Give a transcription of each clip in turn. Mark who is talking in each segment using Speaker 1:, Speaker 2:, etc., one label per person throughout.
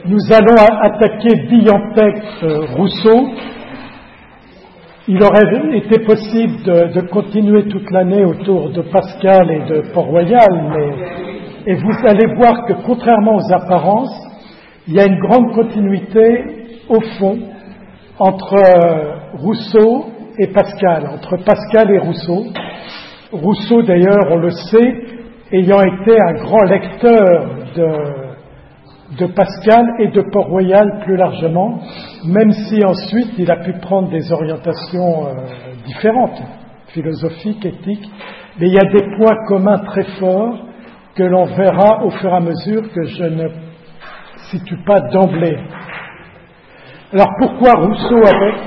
Speaker 1: nous allons attaquer Biantec Rousseau. Il aurait été possible de continuer toute l'année autour de Pascal et de Port-Royal, et vous allez voir que contrairement aux apparences, il y a une grande continuité au fond entre Rousseau et Pascal, entre Pascal et Rousseau. Rousseau, d'ailleurs, on le sait, ayant été un grand lecteur de Pascal et de Port-Royal plus largement, même si ensuite il a pu prendre des orientations différentes, philosophiques, éthiques, mais il y a des points communs très forts que l'on verra au fur et à mesure que je ne situe pas d'emblée. Alors pourquoi Rousseau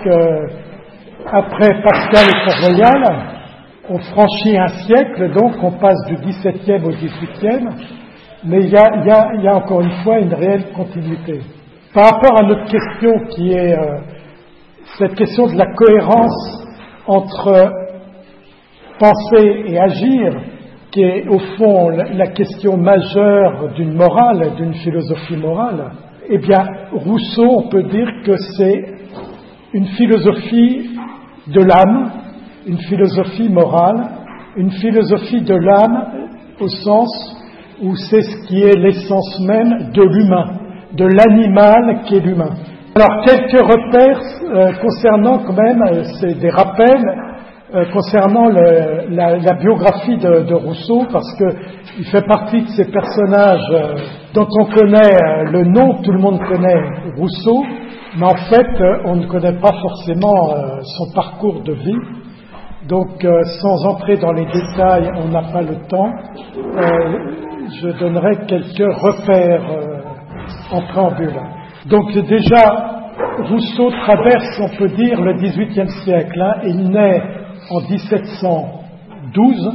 Speaker 1: après Pascal et Port-Royal? On franchit un siècle, donc on passe du XVIIe au XVIIIe, mais il y a encore une fois une réelle continuité. Par rapport à notre question qui est cette question de la cohérence entre penser et agir, qui est au fond la question majeure d'une morale, d'une philosophie morale, eh bien Rousseau, on peut dire que c'est une philosophie de l'âme, une philosophie morale, une philosophie de l'âme au sens où c'est ce qui est l'essence même de l'humain, de l'animal qui est l'humain. Alors quelques repères concernant quand même, c'est des rappels concernant la biographie de Rousseau, parce qu'il fait partie de ces personnages dont on connaît le nom, tout le monde connaît Rousseau, mais en fait on ne connaît pas forcément son parcours de vie. Donc, sans entrer dans les détails, on n'a pas le temps, je donnerai quelques repères en préambule. Donc déjà, Rousseau traverse, on peut dire, le XVIIIe siècle. Il naît en 1712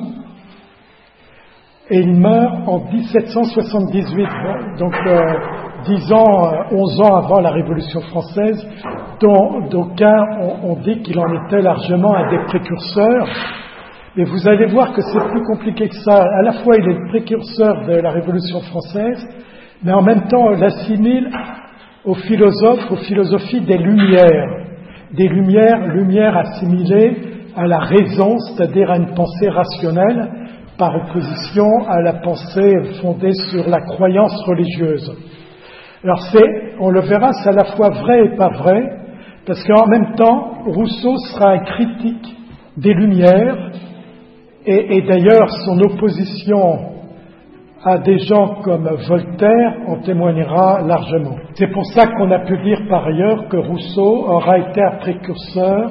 Speaker 1: et il meurt en 1778, donc 10 ans, 11 ans avant la Révolution française, dont d'aucuns ont dit qu'il en était largement un des précurseurs. Mais vous allez voir que c'est plus compliqué que ça. À la fois, il est le précurseur de la Révolution française, mais en même temps, on l'assimile aux philosophes, aux philosophies des Lumières. Des Lumières assimilées à la raison, c'est-à-dire à une pensée rationnelle, par opposition à la pensée fondée sur la croyance religieuse. Alors on le verra, c'est à la fois vrai et pas vrai, parce qu'en même temps, Rousseau sera un critique des Lumières, et d'ailleurs son opposition à des gens comme Voltaire en témoignera largement. C'est pour ça qu'on a pu dire par ailleurs que Rousseau aura été un précurseur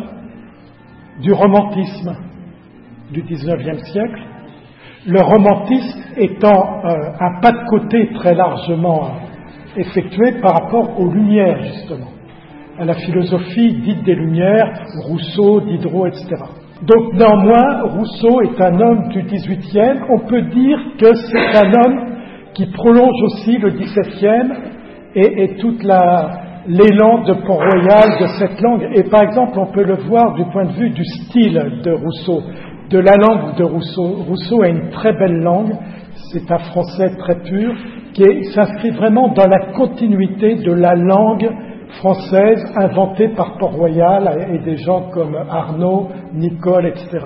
Speaker 1: du romantisme du XIXe siècle, le romantisme étant un pas de côté très largement effectué par rapport aux Lumières, justement, à la philosophie dite des Lumières, Rousseau, Diderot, etc. Donc néanmoins, Rousseau est un homme du XVIIIe, on peut dire que c'est un homme qui prolonge aussi le XVIIe et tout l'élan de Port-Royal, de cette langue. Et par exemple, on peut le voir du point de vue du style de Rousseau, de la langue de Rousseau. Rousseau a une très belle langue, c'est un français très pur, qui s'inscrit vraiment dans la continuité de la langue française inventée par Port-Royal et des gens comme Arnaud, Nicole, etc.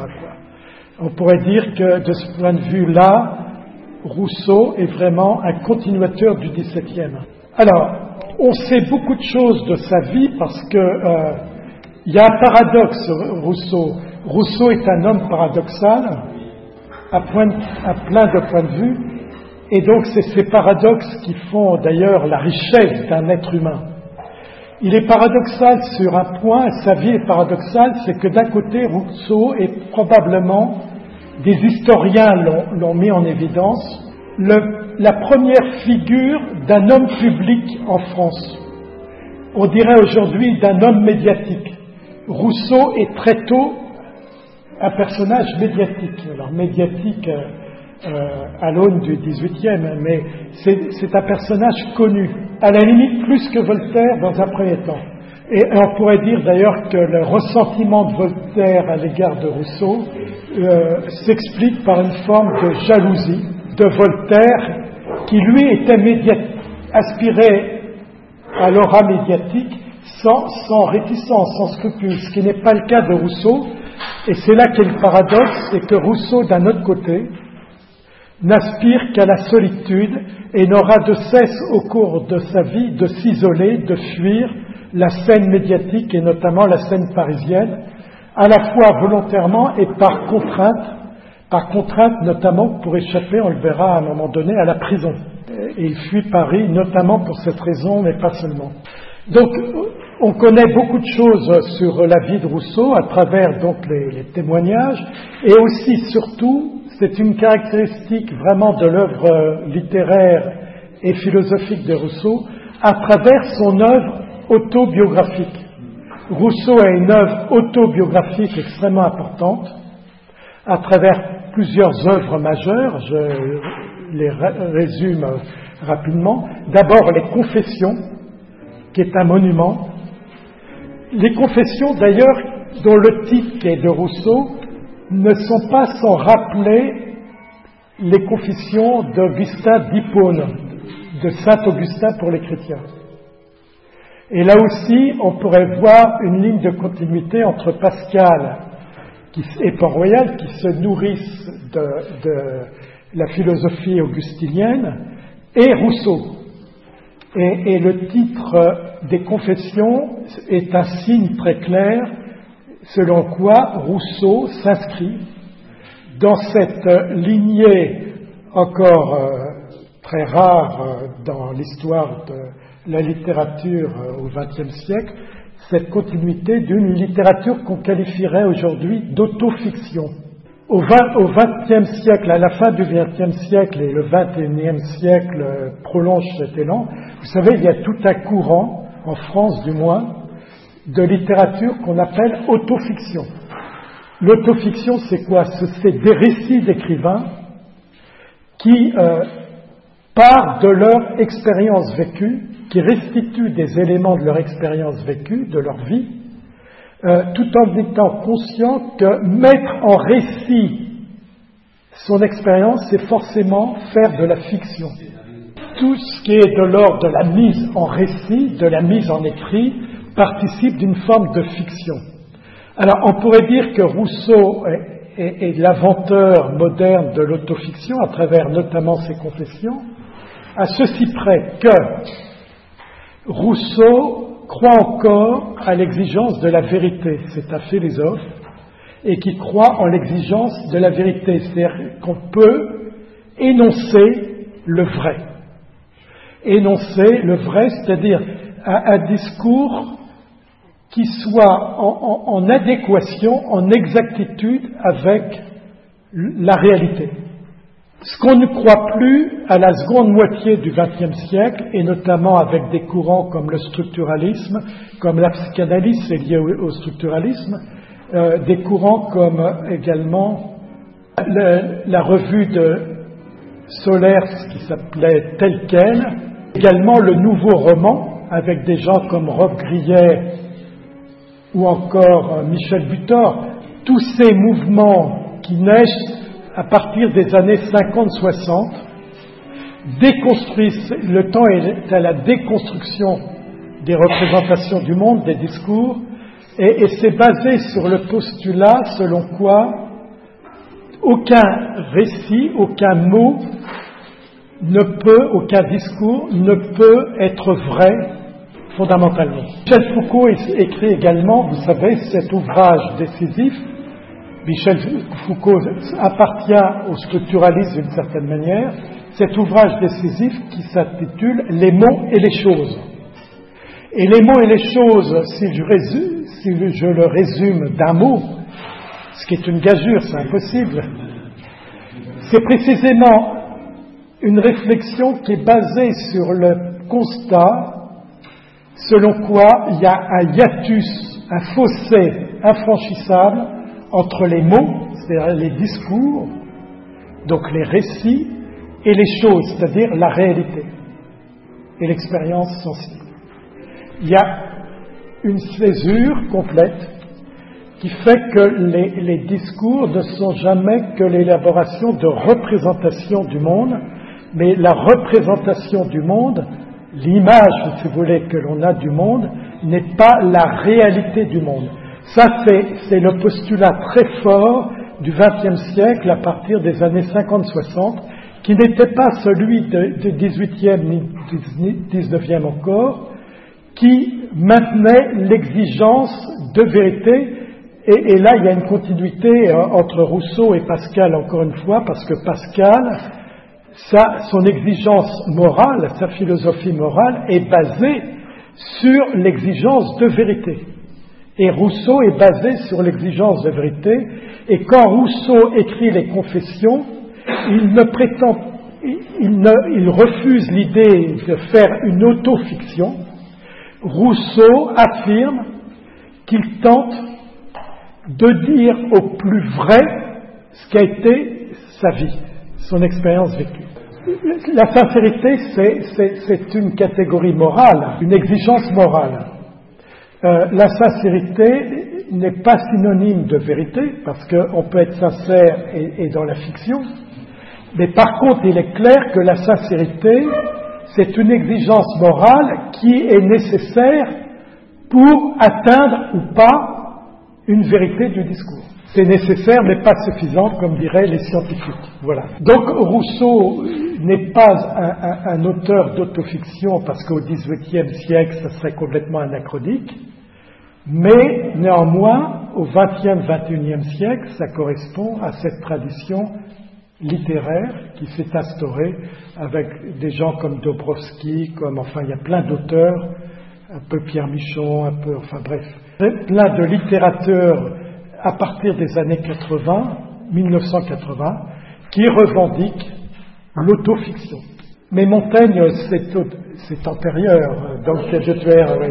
Speaker 1: On pourrait dire que de ce point de vue-là, Rousseau est vraiment un continuateur du XVIIe. Alors, on sait beaucoup de choses de sa vie parce que il y a un paradoxe, Rousseau. Rousseau est un homme paradoxal à plein de points de vue, et donc c'est ces paradoxes qui font d'ailleurs la richesse d'un être humain. Il est paradoxal sur un point, sa vie est paradoxale, c'est que d'un côté, Rousseau est probablement, des historiens l'ont mis en évidence, la première figure d'un homme public en France. On dirait aujourd'hui d'un homme médiatique. Rousseau est très tôt un personnage médiatique. Alors médiatique à l'aune du XVIIIe, mais c'est un personnage connu, à la limite plus que Voltaire dans un premier temps. Et on pourrait dire d'ailleurs que le ressentiment de Voltaire à l'égard de Rousseau s'explique par une forme de jalousie de Voltaire qui lui était aspirait à l'aura médiatique sans réticence, sans scrupule, ce qui n'est pas le cas de Rousseau. Et c'est là qu'est le paradoxe, c'est que Rousseau, d'un autre côté, n'aspire qu'à la solitude et n'aura de cesse au cours de sa vie de s'isoler, de fuir la scène médiatique et notamment la scène parisienne, à la fois volontairement et par contrainte notamment pour échapper, on le verra à un moment donné, à la prison. Et il fuit Paris notamment pour cette raison, mais pas seulement. Donc, on connaît beaucoup de choses sur la vie de Rousseau à travers donc les témoignages, et aussi, surtout, c'est une caractéristique vraiment de l'œuvre littéraire et philosophique de Rousseau, à travers son œuvre autobiographique. Rousseau a une œuvre autobiographique extrêmement importante, à travers plusieurs œuvres majeures, je les résume rapidement. D'abord, les Confessions, qui est un monument. Les Confessions, d'ailleurs, dont le titre est de Rousseau, ne sont pas sans rappeler les Confessions d'Augustin d'Hippone, de Saint Augustin pour les chrétiens. Et là aussi, on pourrait voir une ligne de continuité entre Pascal et Port-Royal, qui se nourrissent de la philosophie augustinienne, et Rousseau. Et le titre des Confessions est un signe très clair selon quoi Rousseau s'inscrit dans cette lignée encore très rare dans l'histoire de la littérature au XXe siècle, cette continuité d'une littérature qu'on qualifierait aujourd'hui d'autofiction. Au XXe siècle, à la fin du XXe siècle et le XXIe siècle prolonge cet élan, vous savez, il y a tout un courant, en France du moins, de littérature qu'on appelle autofiction. L'autofiction, c'est quoi? C'est des récits d'écrivains qui partent de leur expérience vécue, qui restituent des éléments de leur expérience vécue, de leur vie, tout en étant conscient que mettre en récit son expérience, c'est forcément faire de la fiction. Tout ce qui est de l'ordre de la mise en récit, de la mise en écrit, participe d'une forme de fiction. Alors, on pourrait dire que Rousseau est l'inventeur moderne de l'autofiction, à travers notamment ses Confessions, à ceci près que Rousseau croit encore à l'exigence de la vérité. C'est un philosophe et qui croit en l'exigence de la vérité. C'est-à-dire qu'on peut énoncer le vrai. Énoncer le vrai, c'est-à-dire un discours qui soit en adéquation, en exactitude avec la réalité. Ce qu'on ne croit plus à la seconde moitié du XXe siècle, et notamment avec des courants comme le structuralisme, comme la psychanalyse, c'est lié au structuralisme, des courants comme également la revue de Solers qui s'appelait Tel quel, également le nouveau roman, avec des gens comme Rob Grillet ou encore Michel Butor, tous ces mouvements qui naissent à partir des années 50-60, déconstruisent, le temps est à la déconstruction des représentations du monde, des discours, et c'est basé sur le postulat selon quoi aucun récit, aucun mot aucun discours ne peut être vrai fondamentalement. Michel Foucault écrit également, vous savez, cet ouvrage décisif. Michel Foucault appartient au structuralisme d'une certaine manière, cet ouvrage décisif qui s'intitule « Les mots et les choses ». Et les mots et les choses, si je le résume d'un mot, ce qui est une gageure, c'est impossible, c'est précisément une réflexion qui est basée sur le constat selon quoi il y a un hiatus, un fossé infranchissable entre les mots, c'est-à-dire les discours, donc les récits, et les choses, c'est-à-dire la réalité et l'expérience sensible. Il y a une césure complète qui fait que les discours ne sont jamais que l'élaboration de représentations du monde, mais la représentation du monde l'image, si vous voulez, que l'on a du monde n'est pas la réalité du monde. Ça, c'est le postulat très fort du XXe siècle à partir des années 50-60, qui n'était pas celui du XVIIIe ni du XIXe encore, qui maintenait l'exigence de vérité. Et là, il y a une continuité entre Rousseau et Pascal, encore une fois, parce que Pascal, son exigence morale, sa philosophie morale est basée sur l'exigence de vérité. Et Rousseau est basé sur l'exigence de vérité. Et quand Rousseau écrit les Confessions, il refuse l'idée de faire une autofiction. Rousseau affirme qu'il tente de dire au plus vrai ce qu'a été sa vie, son expérience vécue. La sincérité, c'est une catégorie morale, une exigence morale. La sincérité n'est pas synonyme de vérité, parce qu'on peut être sincère et dans la fiction, mais par contre, il est clair que la sincérité, c'est une exigence morale qui est nécessaire pour atteindre ou pas une vérité du discours. C'est nécessaire, mais pas suffisant, comme diraient les scientifiques. Voilà. Donc Rousseau n'est pas un auteur d'autofiction, parce qu'au XVIIIe siècle, ça serait complètement anachronique, mais néanmoins, au XXe, XXIe siècle, ça correspond à cette tradition littéraire qui s'est instaurée avec des gens comme Dobrowski, il y a plein d'auteurs, un peu Pierre Michon, plein de littérateurs à partir des années 1980, qui revendiquent l'autofiction. Mais Montaigne, c'est antérieur, donc je vais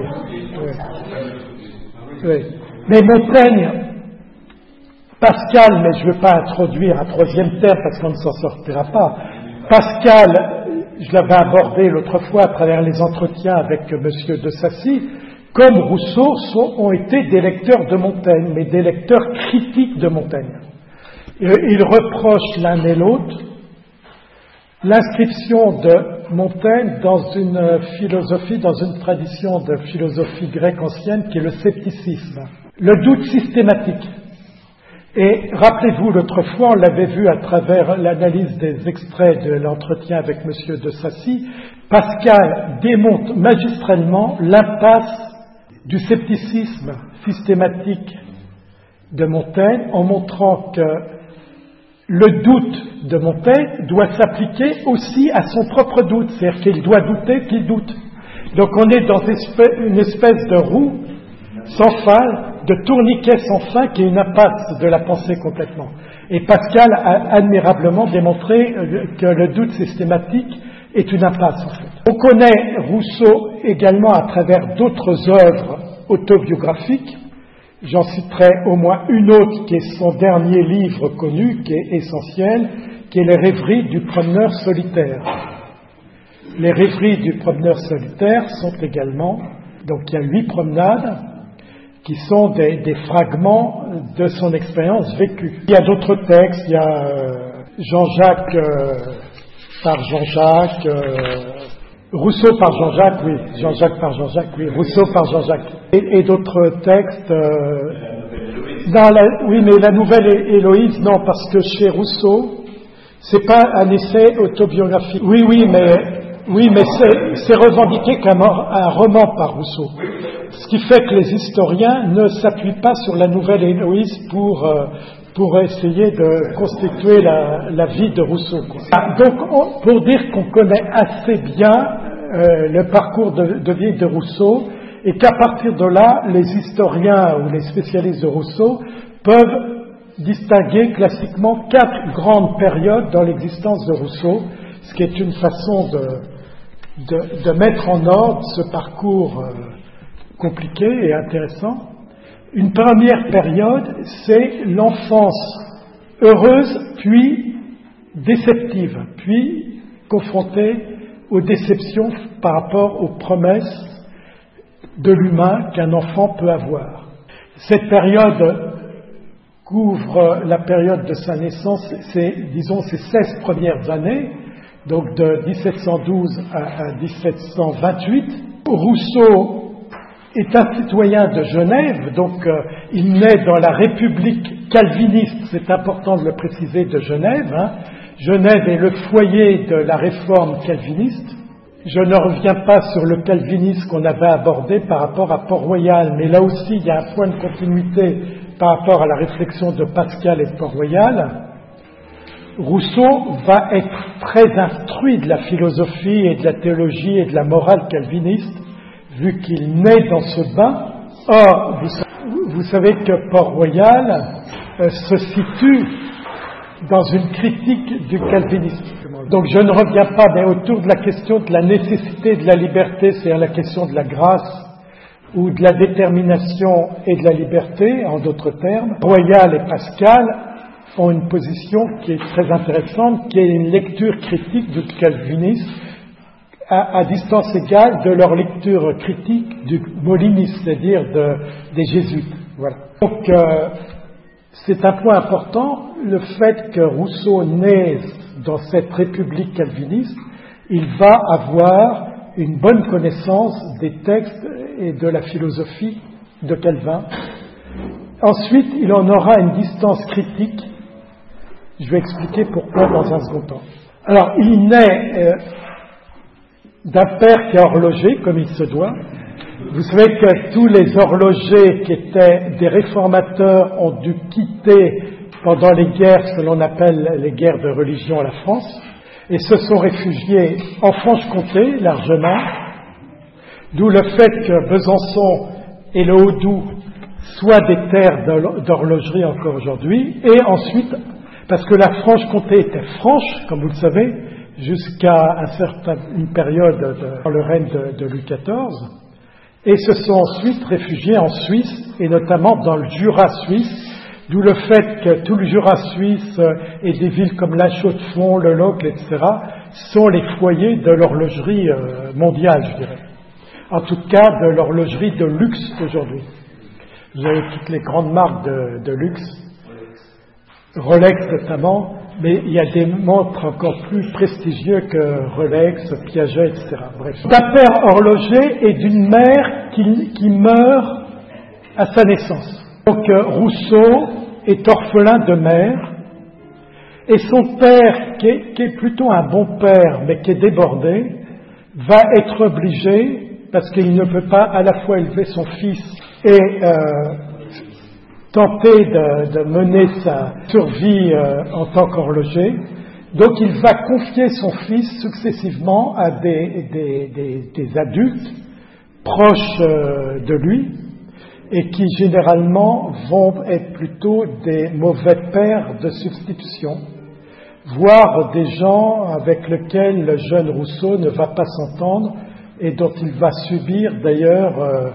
Speaker 1: oui. Mais Montaigne, Pascal, mais je ne veux pas introduire un troisième terme parce qu'on ne s'en sortira pas. Pascal, je l'avais abordé l'autre fois à travers les entretiens avec Monsieur de Sacy, comme Rousseau, ont été des lecteurs de Montaigne, mais des lecteurs critiques de Montaigne. Ils reprochent l'un et l'autre l'inscription de Montaigne dans une philosophie, dans une tradition de philosophie grecque ancienne qui est le scepticisme, le doute systématique. Et rappelez-vous, l'autre fois, on l'avait vu à travers l'analyse des extraits de l'entretien avec M. de Sacy, Pascal démontre magistralement l'impasse du scepticisme systématique de Montaigne en montrant que le doute de Montaigne doit s'appliquer aussi à son propre doute, c'est-à-dire qu'il doit douter qu'il doute. Donc on est dans une espèce de roue sans fin, de tourniquet sans fin qui est une impasse de la pensée complètement. Et Pascal a admirablement démontré que le doute systématique est une impasse en fait. On connaît Rousseau également à travers d'autres œuvres autobiographiques. J'en citerai au moins une autre qui est son dernier livre connu, qui est essentiel, qui est Les rêveries du promeneur solitaire. Les rêveries du promeneur solitaire sont également, donc il y a 8 promenades qui sont des fragments de son expérience vécue. Il y a d'autres textes, il y a Jean-Jacques par Jean-Jacques, Rousseau par Jean-Jacques, oui, Jean-Jacques par Jean-Jacques, oui, Rousseau par Jean-Jacques, et d'autres textes. Oui, mais la nouvelle Héloïse, non, parce que chez Rousseau, c'est pas un essai autobiographique. Oui, mais c'est revendiqué comme un roman par Rousseau. Ce qui fait que les historiens ne s'appuient pas sur la nouvelle Héloïse pour essayer de constituer la vie de Rousseau. Donc, pour dire qu'on connaît assez bien le parcours de vie de Rousseau, et qu'à partir de là, les historiens ou les spécialistes de Rousseau peuvent distinguer classiquement 4 grandes périodes dans l'existence de Rousseau, ce qui est une façon de mettre en ordre ce parcours compliqué et intéressant. Une première période, c'est l'enfance heureuse, puis déceptive, puis confrontée aux déceptions par rapport aux promesses de l'humain qu'un enfant peut avoir. Cette période couvre la période de sa naissance, disons ses 16 premières années, donc de 1712 à 1728. Rousseau est un citoyen de Genève, donc il naît dans la République calviniste, c'est important de le préciser, de Genève. Genève est le foyer de la réforme calviniste. Je ne reviens pas sur le calvinisme qu'on avait abordé par rapport à Port-Royal, mais là aussi il y a un point de continuité par rapport à la réflexion de Pascal et de Port-Royal. Rousseau va être très instruit de la philosophie et de la théologie et de la morale calviniste, vu qu'il naît dans ce bain. Or, vous savez que Port-Royal se situe dans une critique du calvinisme. Donc je ne reviens pas, mais autour de la question de la nécessité de la liberté, c'est-à-dire la question de la grâce, ou de la détermination et de la liberté, en d'autres termes. Royal et Pascal ont une position qui est très intéressante, qui est une lecture critique du calvinisme à distance égale de leur lecture critique du molinisme, c'est-à-dire des jésuites. Voilà. Donc c'est un point important, le fait que Rousseau naisse dans cette république calviniste, il va avoir une bonne connaissance des textes et de la philosophie de Calvin. Ensuite, il en aura une distance critique. Je vais expliquer pourquoi dans un second temps. Alors, il naît d'un père qui est horloger, comme il se doit. Vous savez que tous les horlogers qui étaient des réformateurs ont dû quitter pendant les guerres, ce que l'on appelle les guerres de religion à la France, et se sont réfugiés en Franche-Comté, largement, d'où le fait que Besançon et le Haut-Doubs soient des terres d'horlogerie encore aujourd'hui, et ensuite, parce que la Franche-Comté était franche, comme vous le savez, jusqu'à une période dans le règne de Louis XIV, et se sont ensuite réfugiés en Suisse, et notamment dans le Jura suisse, d'où le fait que tout le Jura suisse et des villes comme La Chaux-de-Fonds, le Locle, etc., sont les foyers de l'horlogerie mondiale, je dirais. En tout cas, de l'horlogerie de luxe aujourd'hui. Vous avez toutes les grandes marques de luxe, Rolex notamment, mais il y a des montres encore plus prestigieux que Rolex, Piaget, etc. Bref. D'un père horloger et d'une mère qui meurt à sa naissance. Donc Rousseau est orphelin de mère, et son père, qui est plutôt un bon père, mais qui est débordé, va être obligé, parce qu'il ne peut pas à la fois élever son fils et tenter de mener sa survie en tant qu'horloger, donc il va confier son fils successivement à des adultes proches de lui, et qui généralement vont être plutôt des mauvais pères de substitution, voire des gens avec lesquels le jeune Rousseau ne va pas s'entendre et dont il va subir d'ailleurs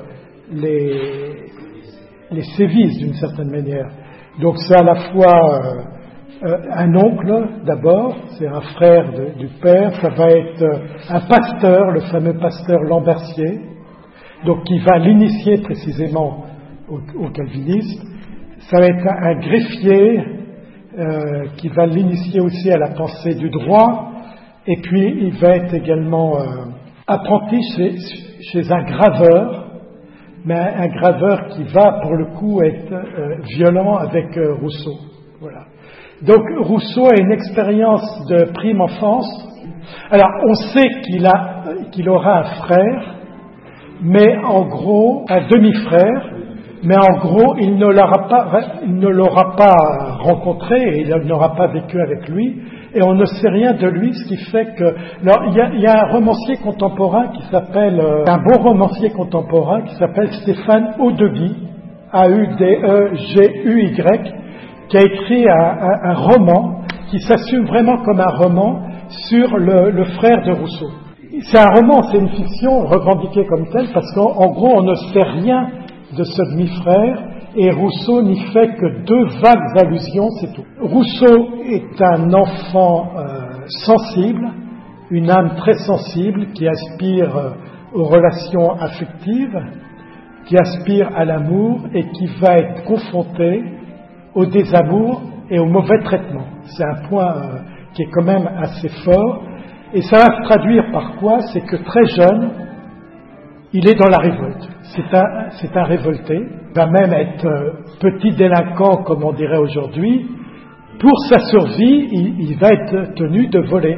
Speaker 1: les sévices d'une certaine manière. Donc c'est à la fois un oncle d'abord, c'est un frère du père, ça va être un pasteur, le fameux pasteur Lambertier, donc qui va l'initier précisément au calvinisme. Ça va être un greffier qui va l'initier aussi à la pensée du droit, et puis il va être également apprenti chez un graveur, mais un graveur qui va pour le coup être violent avec Rousseau. Voilà. Donc Rousseau a une expérience de prime enfance. Alors on sait qu'il aura un frère, mais en gros, un demi-frère, mais en gros, il ne l'aura pas rencontré, et il n'aura pas vécu avec lui, et on ne sait rien de lui, ce qui fait que... Alors, il y a un romancier contemporain qui s'appelle, un bon romancier contemporain qui s'appelle Stéphane Haudeby, A-U-D-E-G-U-Y, qui a écrit un roman qui s'assume vraiment comme un roman sur le frère de Rousseau. C'est un roman, c'est une fiction revendiquée comme telle, parce qu'en gros, on ne sait rien de ce demi-frère, et Rousseau n'y fait que 2 vagues allusions, c'est tout. Rousseau est un enfant sensible, une âme très sensible, qui aspire aux relations affectives, qui aspire à l'amour, et qui va être confronté au désamour et au mauvais traitement. C'est un point qui est quand même assez fort. Et ça va se traduire par quoi? C'est que très jeune, il est dans la révolte. C'est un révolté, il va même être petit délinquant, comme on dirait aujourd'hui. Pour sa survie, il va être tenu de voler.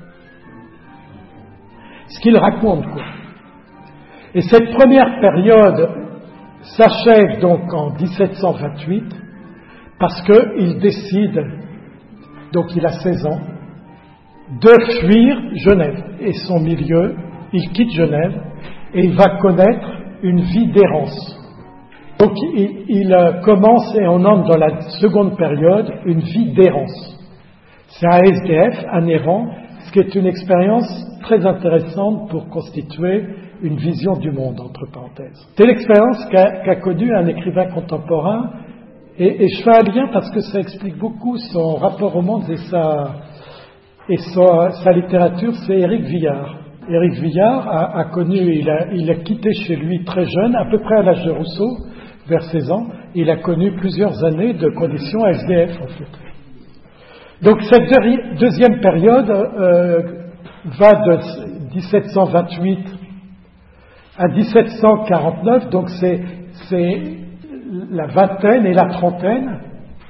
Speaker 1: Ce qu'il raconte, quoi. Et cette première période s'achève donc en 1728, parce qu'il décide, donc il a 16 ans, de fuir Genève et son milieu. Il quitte Genève et il va connaître une vie d'errance. Donc il commence, et on entre dans la seconde période, une vie d'errance. C'est un SDF, un errant, ce qui est une expérience très intéressante pour constituer une vision du monde, entre parenthèses. C'est l'expérience qu'a connue un écrivain contemporain, et je fais un lien parce que ça explique beaucoup son rapport au monde et sa littérature, c'est Éric Viard. Éric Viard a connu, il a quitté chez lui très jeune, à peu près à l'âge de Rousseau, vers 16 ans, il a connu plusieurs années de conditions SDF, en fait. Donc cette deuxième période va de 1728 à 1749, donc c'est la vingtaine et la trentaine,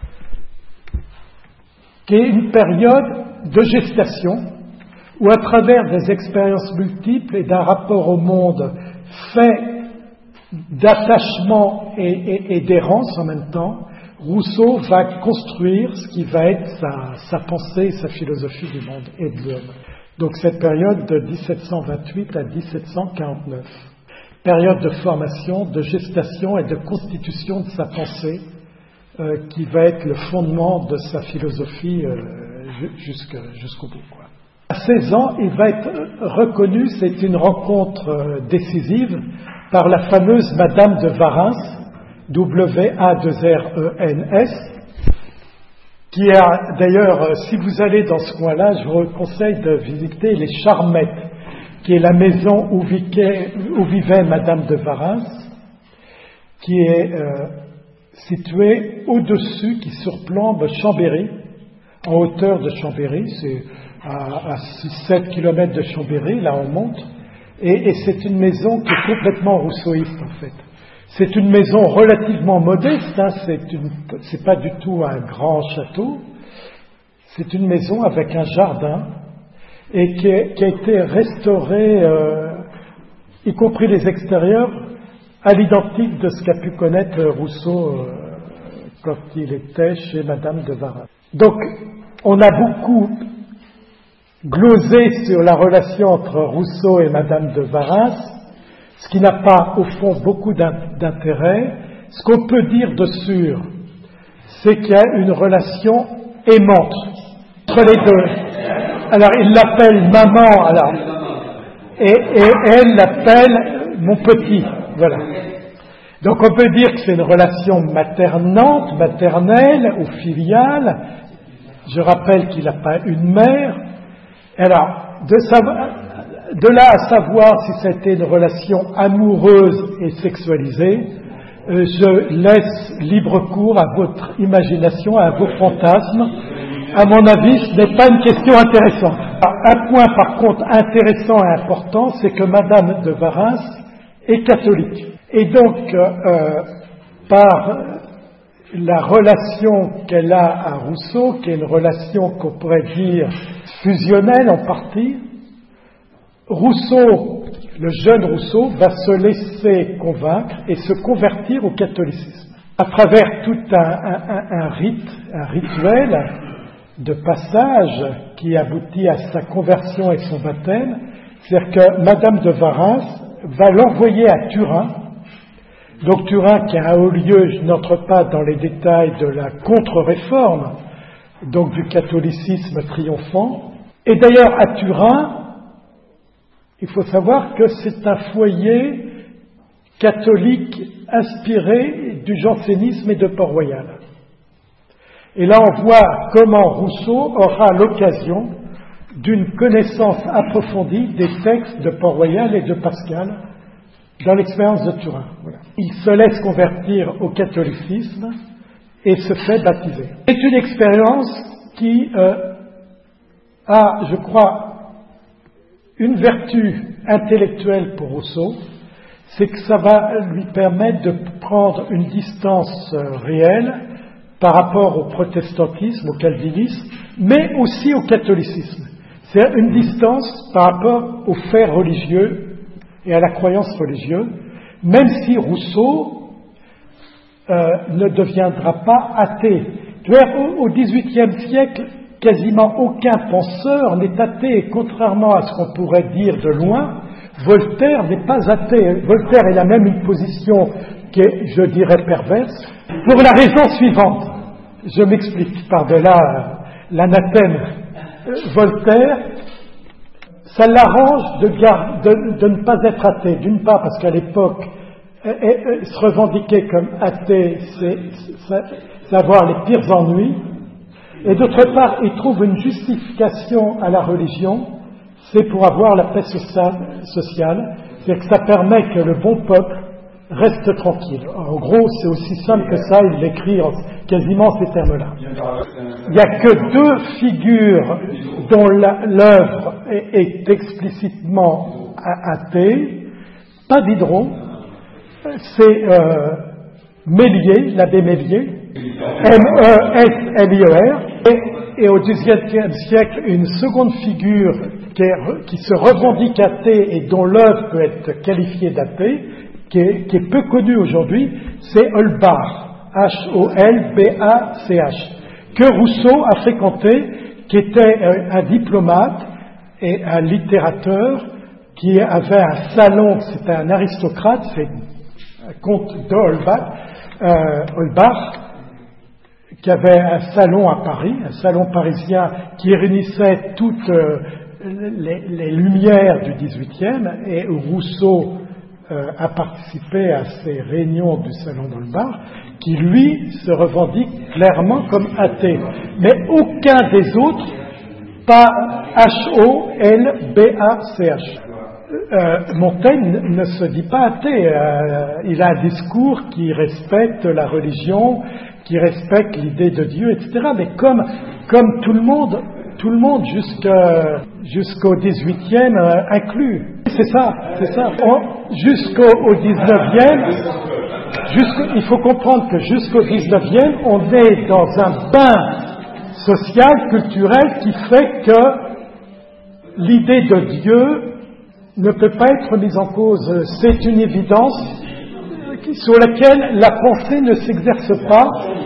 Speaker 1: qui est une période de gestation, où à travers des expériences multiples et d'un rapport au monde fait d'attachement et d'errance en même temps, Rousseau va construire ce qui va être sa pensée et sa philosophie du monde et de l'homme. Donc cette période de 1728 à 1749, période de formation, de gestation et de constitution de sa pensée, qui va être le fondement de sa philosophie jusqu'au bout, quoi. À 16 ans, il va être reconnu, c'est une rencontre décisive, par la fameuse Madame de Warens, W-A-2-R-E-N-S, qui a d'ailleurs, si vous allez dans ce coin-là, je vous conseille de visiter les Charmettes, qui est la maison où vivait Madame de Warens, qui est située au-dessus, qui surplombe Chambéry, en hauteur de Chambéry, c'est à 6-7 km de Chambéry, là on monte, et c'est une maison qui est complètement rousseauiste en fait. C'est une maison relativement modeste, hein, c'est pas du tout un grand château, c'est une maison avec un jardin, et qui a été restaurée, y compris les extérieurs, à l'identique de ce qu'a pu connaître Rousseau quand il était chez Madame de Warens. Donc, on a beaucoup glosé sur la relation entre Rousseau et Madame de Warens, ce qui n'a pas, au fond, beaucoup d'intérêt. Ce qu'on peut dire de sûr, c'est qu'il y a une relation aimante entre les deux. Alors, il l'appelle maman, alors, et elle l'appelle mon petit, voilà. Donc, on peut dire que c'est une relation maternelle ou filiale. Je rappelle qu'il n'a pas une mère. Alors, de là à savoir si c'était une relation amoureuse et sexualisée, je laisse libre cours à votre imagination, à vos fantasmes. À mon avis, ce n'est pas une question intéressante. Un point par contre intéressant et important, c'est que Madame de Warens est catholique. Et donc, par la relation qu'elle a à Rousseau, qui est une relation qu'on pourrait dire fusionnelle en partie, Rousseau, le jeune Rousseau, va se laisser convaincre et se convertir au catholicisme à travers tout un rite, un rituel de passage qui aboutit à sa conversion et son baptême. C'est-à-dire que Madame de Warens va l'envoyer à Turin. Donc Turin qui a un haut lieu, je n'entre pas dans les détails de la contre-réforme, donc du catholicisme triomphant. Et d'ailleurs à Turin, il faut savoir que c'est un foyer catholique inspiré du jansénisme et de Port-Royal. Et là on voit comment Rousseau aura l'occasion d'une connaissance approfondie des textes de Port-Royal et de Pascal dans l'expérience de Turin. Voilà. Il se laisse convertir au catholicisme et se fait baptiser. C'est une expérience qui a, je crois, Une vertu intellectuelle pour Rousseau, c'est que ça va lui permettre de prendre une distance réelle par rapport au protestantisme, au calvinisme, mais aussi au catholicisme. C'est une distance par rapport aux faits religieux et à la croyance religieuse, même si Rousseau ne deviendra pas athée. Au XVIIIe siècle, quasiment aucun penseur n'est athée, et contrairement à ce qu'on pourrait dire de loin, Voltaire n'est pas athée. Voltaire, il a même une position qui est, je dirais, perverse, pour la raison suivante. Je m'explique par-delà l'anathème. Voltaire, ça l'arrange de ne pas être athée. D'une part, parce qu'à l'époque, se revendiquer comme athée, c'est avoir les pires ennuis. Et d'autre part, il trouve une justification à la religion, c'est pour avoir la paix sociale, c'est-à-dire que ça permet que le bon peuple reste tranquille. En gros, c'est aussi simple que ça, il l'écrit quasiment ces termes-là. Il n'y a que deux figures dont l'œuvre est explicitement athée, pas Diderot, c'est Mélier, l'abbé Mélier, M-E-S-L-I-E-R, et au XVIIIe siècle, une seconde figure qui se revendique athée et dont l'œuvre peut être qualifiée d'athée, qui est peu connue aujourd'hui, c'est Holbach, H-O-L-B-A-C-H, que Rousseau a fréquenté, qui était un diplomate et un littérateur, qui avait un salon, c'était un aristocrate, c'est un comte de Holbach, qui avait un salon à Paris, un salon parisien qui réunissait toutes les lumières du XVIIIe, et Rousseau a participé à ces réunions du salon d'Holbach, qui lui se revendique clairement comme athée. Mais aucun des autres, pas H-O-L-B-A-C-H. Montaigne ne se dit pas athée. Il a un discours qui respecte la religion, qui respecte l'idée de Dieu, etc. Mais comme tout le monde jusqu'au XVIIIe inclus. C'est ça. Jusqu'au XIXe, il faut comprendre que jusqu'au XIXe, on est dans un bain social, culturel, qui fait que l'idée de Dieu ne peut pas être mise en cause. C'est une évidence sur laquelle la pensée ne s'exerce pas.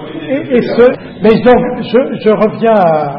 Speaker 1: Mais donc, je reviens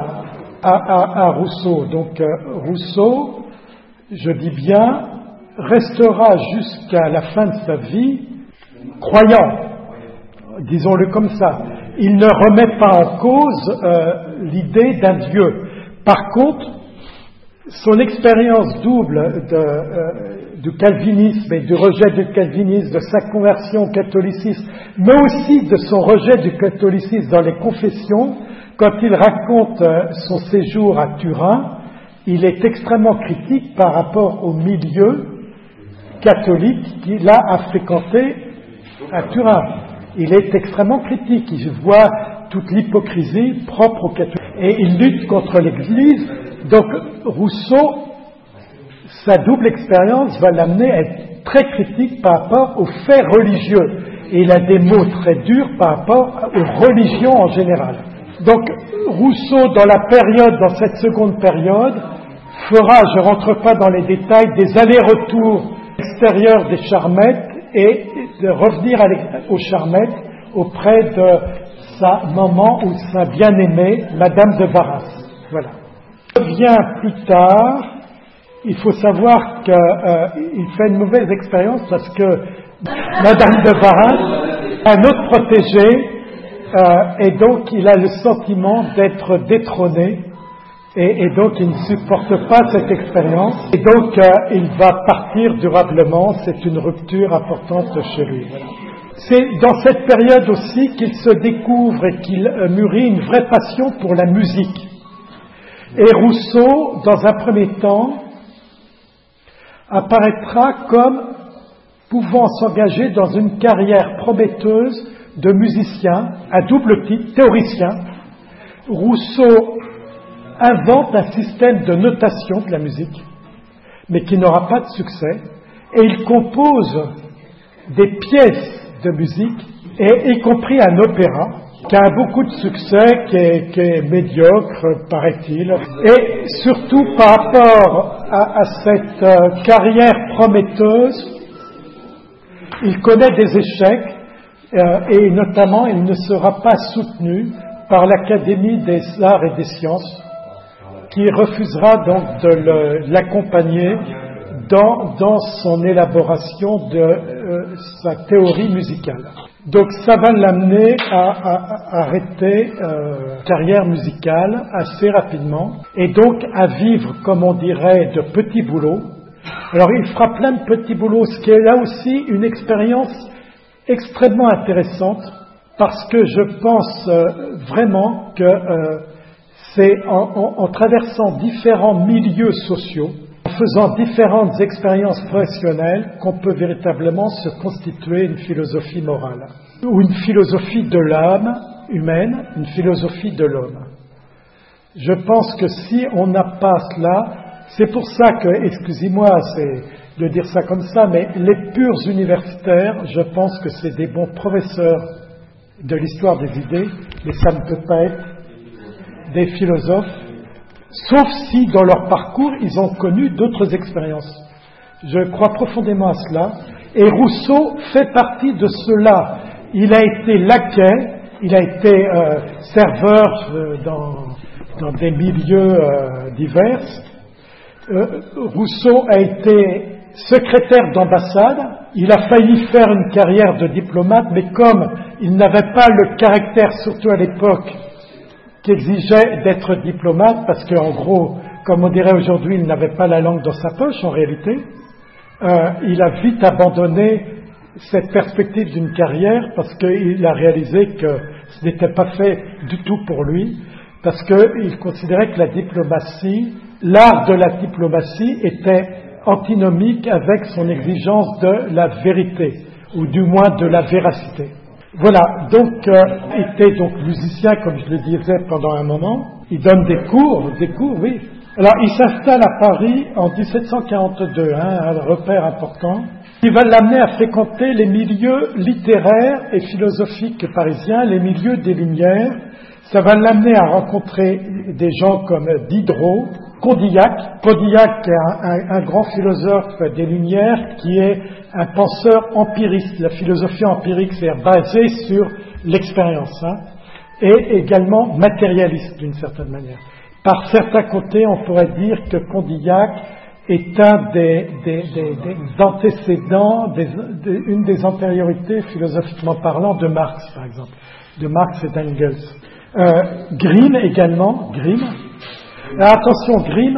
Speaker 1: à Rousseau. Donc, Rousseau, je dis bien, restera jusqu'à la fin de sa vie croyant, disons-le comme ça. Il ne remet pas en cause l'idée d'un Dieu. Par contre, son expérience double du calvinisme et du rejet du calvinisme, de sa conversion au catholicisme, mais aussi de son rejet du catholicisme dans les confessions, quand il raconte son séjour à Turin, il est extrêmement critique par rapport au milieu catholique qu'il a fréquenté à Turin. Il est extrêmement critique, il voit toute l'hypocrisie propre au catholicisme. Et il lutte contre l'Église. Donc Rousseau, sa double expérience va l'amener à être très critique par rapport aux faits religieux. Et il a des mots très durs par rapport aux religions en général. Donc Rousseau, dans cette seconde période, fera, je ne rentre pas dans les détails, des allers-retours extérieurs des Charmettes et de revenir aux Charmettes auprès de sa maman ou sa bien-aimée, Madame de Barras. Voilà. Bien plus tard, il faut savoir qu'il fait une mauvaise expérience parce que Madame de Barras a un autre protégé et donc il a le sentiment d'être détrôné et donc il ne supporte pas cette expérience et donc il va partir durablement. C'est une rupture importante chez lui. Voilà. C'est dans cette période aussi qu'il se découvre et qu'il mûrit une vraie passion pour la musique. Et Rousseau, dans un premier temps, apparaîtra comme pouvant s'engager dans une carrière prometteuse de musicien, à double titre, théoricien. Rousseau invente un système de notation de la musique, mais qui n'aura pas de succès, et il compose des pièces de musique, et y compris un opéra, qui a beaucoup de succès, qui est médiocre, paraît-il, et surtout par rapport à cette carrière prometteuse, il connaît des échecs, et notamment il ne sera pas soutenu par l'Académie des arts et des sciences, qui refusera donc de l'accompagner dans son élaboration de sa théorie musicale. Donc ça va l'amener à arrêter carrière musicale assez rapidement, et donc à vivre, comme on dirait, de petits boulots. Alors il fera plein de petits boulots, ce qui est là aussi une expérience extrêmement intéressante, parce que je pense vraiment que c'est en traversant différents milieux sociaux, en faisant différentes expériences professionnelles, qu'on peut véritablement se constituer une philosophie morale, ou une philosophie de l'âme humaine, une philosophie de l'homme. Je pense que si on n'a pas cela, c'est pour ça que, excusez-moi, c'est de dire ça comme ça, mais les purs universitaires, je pense que c'est des bons professeurs de l'histoire des idées, mais ça ne peut pas être des philosophes, sauf si dans leur parcours ils ont connu d'autres expériences. Je crois profondément à cela, et Rousseau fait partie de cela. Il a été laquais, il a été serveur dans des milieux divers. Rousseau a été secrétaire d'ambassade, il a failli faire une carrière de diplomate, mais comme il n'avait pas le caractère, surtout à l'époque, qui exigeait d'être diplomate, parce qu'en gros, comme on dirait aujourd'hui, il n'avait pas la langue dans sa poche en réalité, il a vite abandonné cette perspective d'une carrière, parce qu'il a réalisé que ce n'était pas fait du tout pour lui, parce qu'il considérait que la diplomatie, l'art de la diplomatie était antinomique avec son exigence de la vérité, ou du moins de la véracité. Voilà, donc il était donc musicien, comme je le disais pendant un moment. Il donne des cours, oui. Alors il s'installe à Paris en 1742, un repère important, qui va l'amener à fréquenter les milieux littéraires et philosophiques parisiens, les milieux des Lumières. Ça va l'amener à rencontrer des gens comme Diderot, Condillac qui est un grand philosophe des Lumières, qui est un penseur empiriste. La philosophie empirique, c'est basée sur l'expérience, et également matérialiste d'une certaine manière. Par certains côtés, on pourrait dire que Condillac est un des antécédents, une des antériorités philosophiquement parlant de Marx, par exemple, de Marx et d'Engels. Grimm également, Alors attention, Grimm,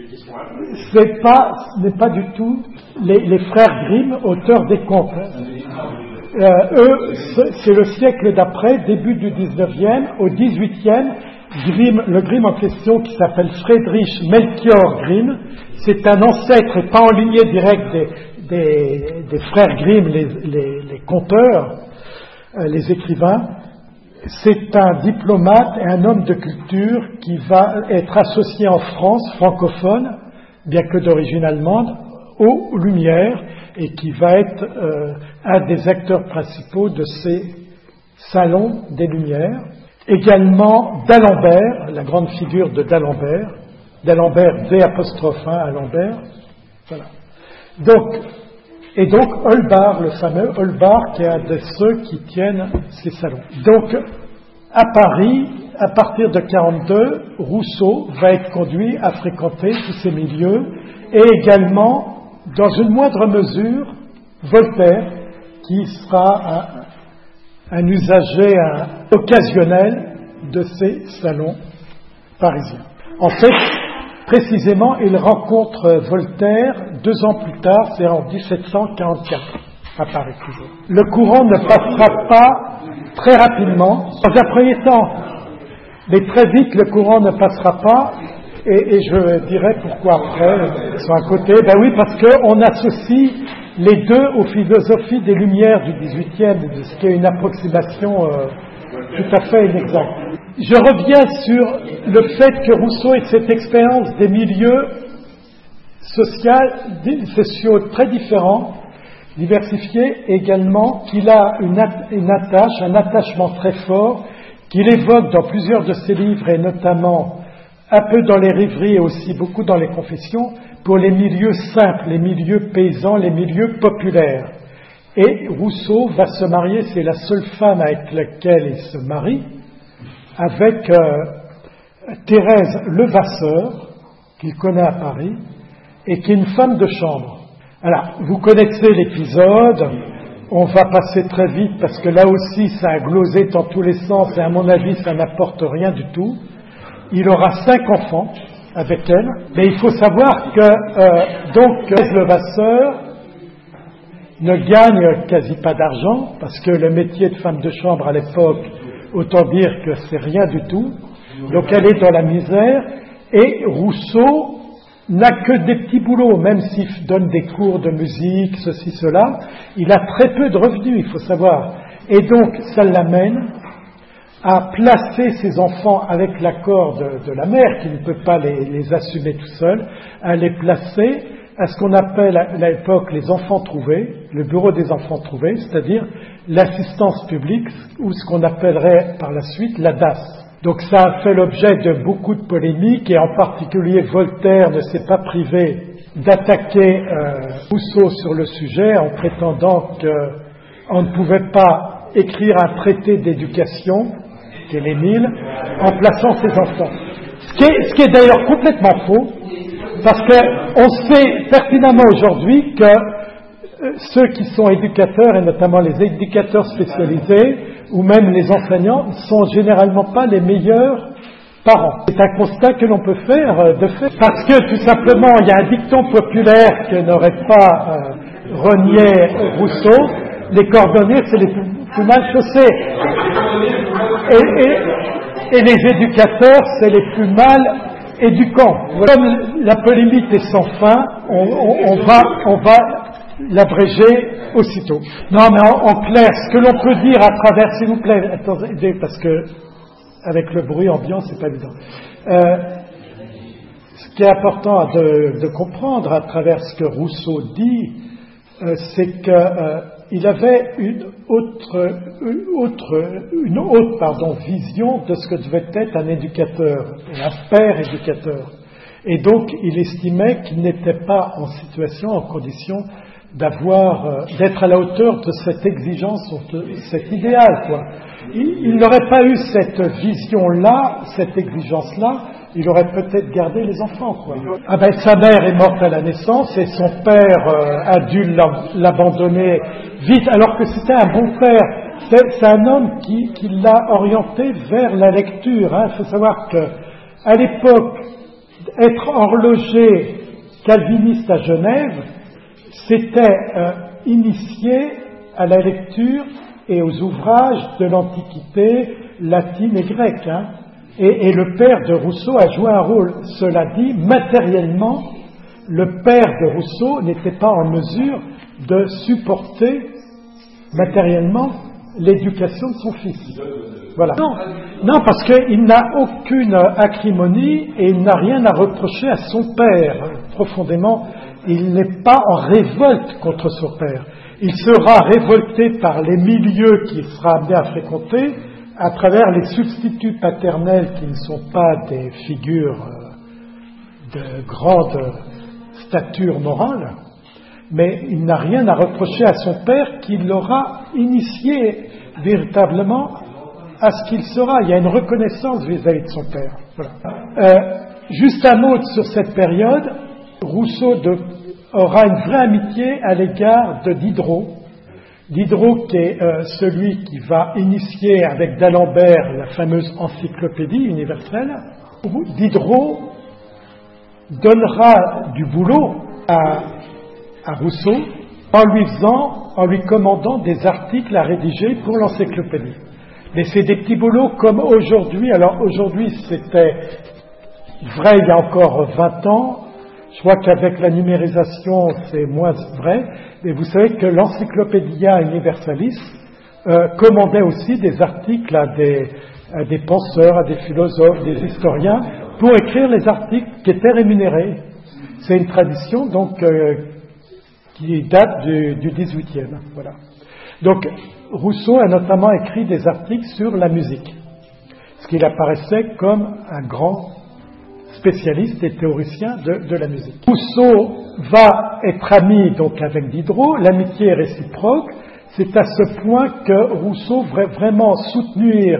Speaker 1: ce n'est pas du tout les frères Grimm, auteurs des contes. Eux, c'est le siècle d'après, début du 19e, au 18e, le Grimm en question, qui s'appelle Friedrich Melchior Grimm, c'est un ancêtre et pas en lignée directe des frères Grimm, les conteurs, les écrivains. C'est un diplomate et un homme de culture qui va être associé en France, francophone, bien que d'origine allemande, aux Lumières, et qui va être un des acteurs principaux de ces salons des Lumières. Également d'Alembert, la grande figure de d'Alembert, D'1 Alembert. Voilà. Et donc Holbach, le fameux Holbach, qui est un de ceux qui tiennent ces salons. Donc à Paris, à partir de 1942, Rousseau va être conduit à fréquenter tous ces milieux, et également, dans une moindre mesure, Voltaire, qui sera un usager occasionnel de ces salons parisiens. En fait, précisément, il rencontre Voltaire 2 ans plus tard, c'est en 1744, à Paris toujours. Le courant ne passera pas très rapidement, dans un premier temps, mais très vite le courant ne passera pas, et je dirais pourquoi après, sur un côté, ben oui, parce qu'on associe les deux aux philosophies des Lumières du XVIIIe, ce qui est une approximation tout à fait inexacte. Je reviens sur le fait que Rousseau ait cette expérience des milieux sociaux très différents, diversifiés, également, qu'il a un attachement très fort, qu'il évoque dans plusieurs de ses livres, et notamment un peu dans les rêveries et aussi beaucoup dans les confessions, pour les milieux simples, les milieux paysans, les milieux populaires. Et Rousseau va se marier, c'est la seule femme avec laquelle il se marie, avec Thérèse Levasseur, qu'il connaît à Paris, et qui est une femme de chambre. Alors, vous connaissez l'épisode, on va passer très vite parce que là aussi ça a glosé dans tous les sens et à mon avis ça n'apporte rien du tout. Il aura 5 enfants avec elle, mais il faut savoir que donc Thérèse Levasseur ne gagne quasi pas d'argent parce que le métier de femme de chambre à l'époque, autant dire que c'est rien du tout. Donc elle est dans la misère et Rousseau n'a que des petits boulots, même s'il donne des cours de musique, ceci, cela, il a très peu de revenus, il faut savoir. Et donc ça l'amène à placer ses enfants avec l'accord de la mère, qui ne peut pas les assumer tout seul, à les placer à ce qu'on appelle à l'époque les enfants trouvés, le bureau des enfants trouvés, c'est-à-dire l'assistance publique, ou ce qu'on appellerait par la suite la DAS. Donc ça a fait l'objet de beaucoup de polémiques, et en particulier Voltaire ne s'est pas privé d'attaquer Rousseau sur le sujet en prétendant qu'on ne pouvait pas écrire un traité d'éducation, qui est l'Émile, en plaçant ses enfants. Ce qui est d'ailleurs complètement faux, parce qu'on sait pertinemment aujourd'hui que ceux qui sont éducateurs, et notamment les éducateurs spécialisés, ou même les enseignants, ne sont généralement pas les meilleurs parents. C'est un constat que l'on peut faire de fait, parce que tout simplement il y a un dicton populaire que n'aurait pas renié Rousseau: les cordonniers c'est les plus mal chaussés, et les éducateurs c'est les plus mal éducants. Comme la polémique est sans fin, on va l'abréger aussitôt. Non, mais en clair, ce que l'on peut dire à travers, s'il vous plaît, attendez, parce que avec le bruit ambiant, c'est pas évident. Ce qui est important de comprendre à travers ce que Rousseau dit, c'est qu'il avait une autre vision de ce que devait être un éducateur, un père éducateur. Et donc, il estimait qu'il n'était pas en situation, en condition d'être à la hauteur de cette exigence, de cet idéal, quoi. Il n'aurait pas eu cette vision-là, cette exigence-là, il aurait peut-être gardé les enfants, quoi. Ah ben, sa mère est morte à la naissance et son père a dû l'abandonner vite, alors que c'était un bon père. C'est un homme qui l'a orienté vers la lecture, hein. Il faut savoir que, à l'époque, être horloger calviniste à Genève, c'était initié à la lecture et aux ouvrages de l'Antiquité latine et grecque, hein. Et le père de Rousseau a joué un rôle. Cela dit, matériellement, le père de Rousseau n'était pas en mesure de supporter matériellement l'éducation de son fils. Voilà. Non, parce qu'il n'a aucune acrimonie et il n'a rien à reprocher à son père. Profondément, il n'est pas en révolte contre son père. Il sera révolté par les milieux qu'il sera amené à fréquenter, à travers les substituts paternels qui ne sont pas des figures de grande stature morale, mais il n'a rien à reprocher à son père qui l'aura initié véritablement à ce qu'il sera. Il y a une reconnaissance vis-à-vis de son père. Voilà. Juste un mot sur cette période. Rousseau aura une vraie amitié à l'égard de Diderot. Diderot qui est celui qui va initier avec d'Alembert la fameuse encyclopédie universelle. Diderot donnera du boulot à Rousseau en lui commandant des articles à rédiger pour l'encyclopédie. Mais c'est des petits boulots comme aujourd'hui. Alors aujourd'hui c'était vrai il y a encore 20 ans. Je crois qu'avec la numérisation, c'est moins vrai. Mais vous savez que l'Encyclopædia Universalis commandait aussi des articles à des penseurs, à des philosophes, des historiens, pour écrire les articles qui étaient rémunérés. C'est une tradition donc qui date du XVIIIe. Voilà. Donc Rousseau a notamment écrit des articles sur la musique, parce qu'il apparaissait comme un grand spécialiste et théoricien de la musique. Rousseau va être ami donc avec Diderot, l'amitié est réciproque. C'est à ce point que Rousseau va vraiment soutenir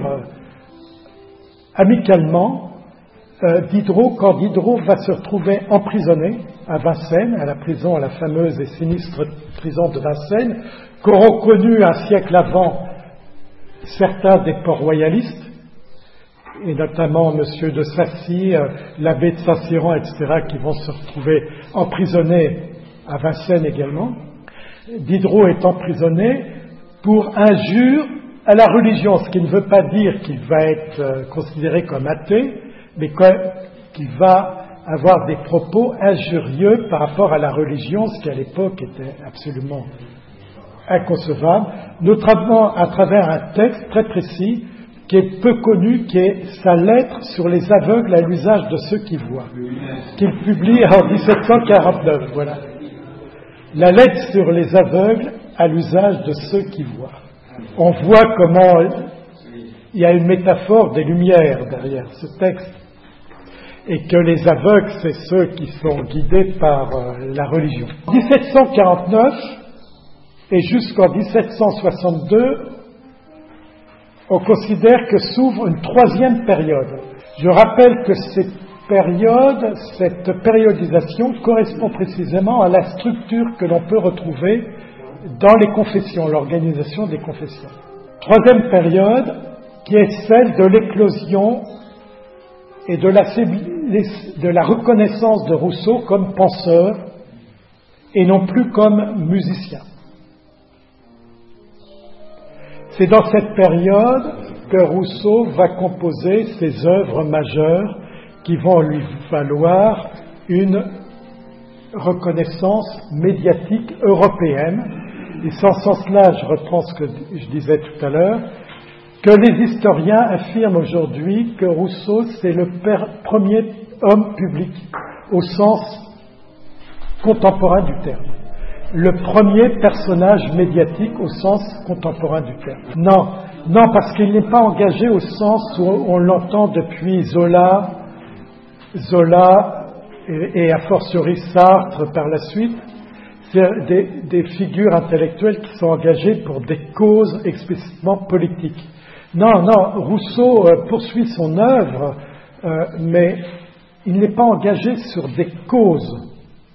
Speaker 1: amicalement Diderot quand Diderot va se retrouver emprisonné à Vincennes, à la fameuse et sinistre prison de Vincennes, qu'auront connu un siècle avant certains des port-royalistes, et notamment M. de Sacy, l'abbé de Saint-Cyran, etc., qui vont se retrouver emprisonnés à Vincennes également. Diderot est emprisonné pour injure à la religion, ce qui ne veut pas dire qu'il va être considéré comme athée, mais qu'il va avoir des propos injurieux par rapport à la religion, ce qui à l'époque était absolument inconcevable, notamment à travers un texte très précis qui est peu connu, qui est sa lettre sur les aveugles à l'usage de ceux qui voient, qu'il publie en 1749. Voilà. La lettre sur les aveugles à l'usage de ceux qui voient. On voit comment il y a une métaphore des Lumières derrière ce texte, et que les aveugles, c'est ceux qui sont guidés par la religion. En 1749 et jusqu'en 1762, on considère que s'ouvre une troisième période. Je rappelle que cette périodisation correspond précisément à la structure que l'on peut retrouver dans les confessions, l'organisation des confessions. Troisième période qui est celle de l'éclosion et de la reconnaissance de Rousseau comme penseur et non plus comme musicien. C'est dans cette période que Rousseau va composer ses œuvres majeures qui vont lui valoir une reconnaissance médiatique européenne. Et sans cela, je reprends ce que je disais tout à l'heure, que les historiens affirment aujourd'hui que Rousseau, c'est le premier homme public au sens contemporain du terme. Le premier personnage médiatique au sens contemporain du terme. Non, parce qu'il n'est pas engagé au sens où on l'entend depuis Zola et a fortiori Sartre par la suite. C'est des figures intellectuelles qui sont engagées pour des causes explicitement politiques. Non, Rousseau poursuit son œuvre, mais il n'est pas engagé sur des causes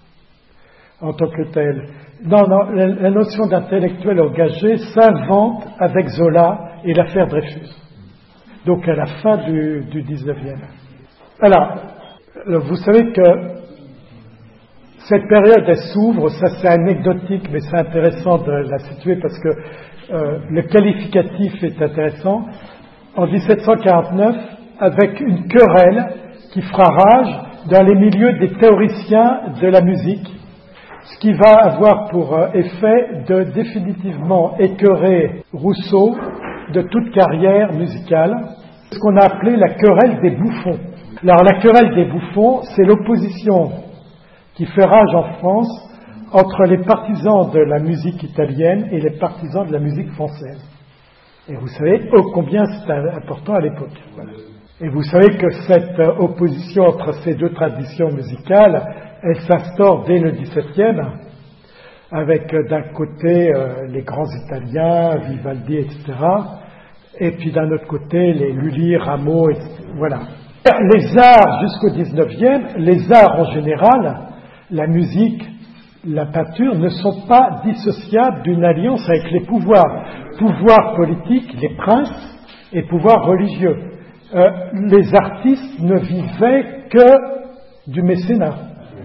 Speaker 1: en tant que tel. Non, la notion d'intellectuel engagé s'invente avec Zola et l'affaire Dreyfus. Donc à la fin du 19e. Alors, vous savez que cette période, elle s'ouvre, ça c'est anecdotique, mais c'est intéressant de la situer parce que le qualificatif est intéressant. En 1749, avec une querelle qui fera rage dans les milieux des théoriciens de la musique, ce qui va avoir pour effet de définitivement écœurer Rousseau de toute carrière musicale, ce qu'on a appelé la querelle des bouffons. Alors la querelle des bouffons, c'est l'opposition qui fait rage en France entre les partisans de la musique italienne et les partisans de la musique française. Et vous savez combien c'est important à l'époque. Voilà. Et vous savez que cette opposition entre ces deux traditions musicales, elle s'instaure dès le XVIIe, avec d'un côté les grands Italiens, Vivaldi, etc., et puis d'un autre côté les Lully, Rameau, etc. Voilà. Les arts jusqu'au XIXe, les arts en général, la musique, la peinture, ne sont pas dissociables d'une alliance avec les pouvoirs. Pouvoir politique, les princes, et pouvoir religieux. Les artistes ne vivaient que du mécénat.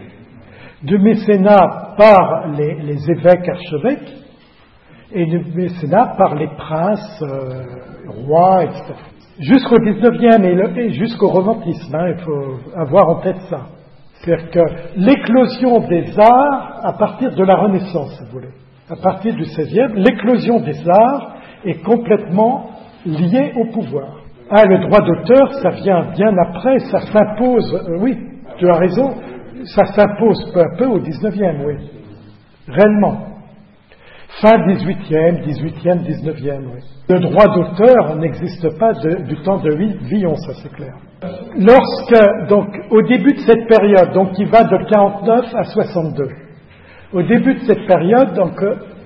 Speaker 1: Du mécénat par les évêques archevêques, et du mécénat par les princes, rois, etc. Jusqu'au XIXe et jusqu'au romantisme, il faut avoir en tête ça. C'est-à-dire que l'éclosion des arts, à partir de la Renaissance, si vous voulez, à partir du XVIe, l'éclosion des arts est complètement liée au pouvoir. Le droit d'auteur, ça vient bien après, ça s'impose, oui, tu as raison, Ça s'impose peu à peu au 19e, oui. Réellement. Fin 18e, 19e, oui. Le droit d'auteur n'existe pas du temps de Villon, ça c'est clair. Donc, au début de cette période, donc qui va de 49 à 62, au début de cette période, donc,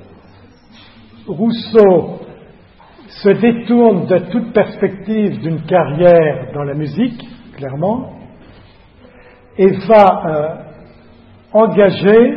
Speaker 1: Rousseau se détourne de toute perspective d'une carrière dans la musique, clairement, et va engager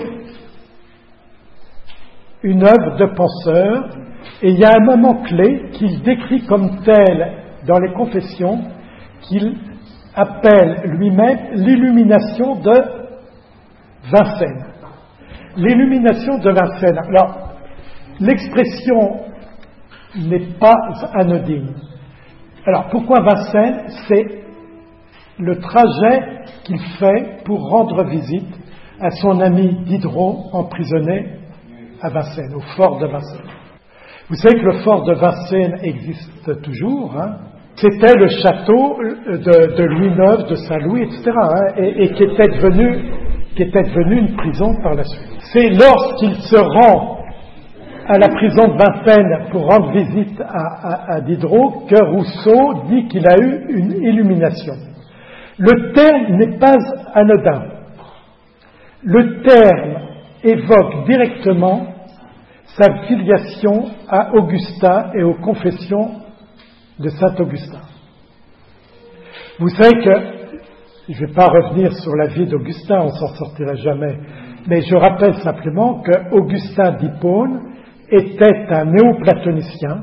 Speaker 1: une œuvre de penseur, et il y a un moment clé qu'il décrit comme tel dans les Confessions, qu'il appelle lui-même l'illumination de Vincennes. L'illumination de Vincennes. Alors, l'expression n'est pas anodine. Alors, pourquoi Vincennes? C'est le trajet qu'il fait pour rendre visite à son ami Diderot, emprisonné à Vincennes, au fort de Vincennes. Vous savez que le fort de Vincennes existe toujours, hein. C'était le château de Louis IX, de Saint-Louis, etc., hein, et qui était devenu une prison par la suite. C'est lorsqu'il se rend à la prison de Vincennes pour rendre visite à Diderot que Rousseau dit qu'il a eu une illumination. Le terme n'est pas anodin. Le terme évoque directement sa filiation à Augustin et aux confessions de Saint-Augustin. Vous savez que, je ne vais pas revenir sur la vie d'Augustin, on s'en sortira jamais, mais je rappelle simplement que Augustin d'Hippone était un néoplatonicien,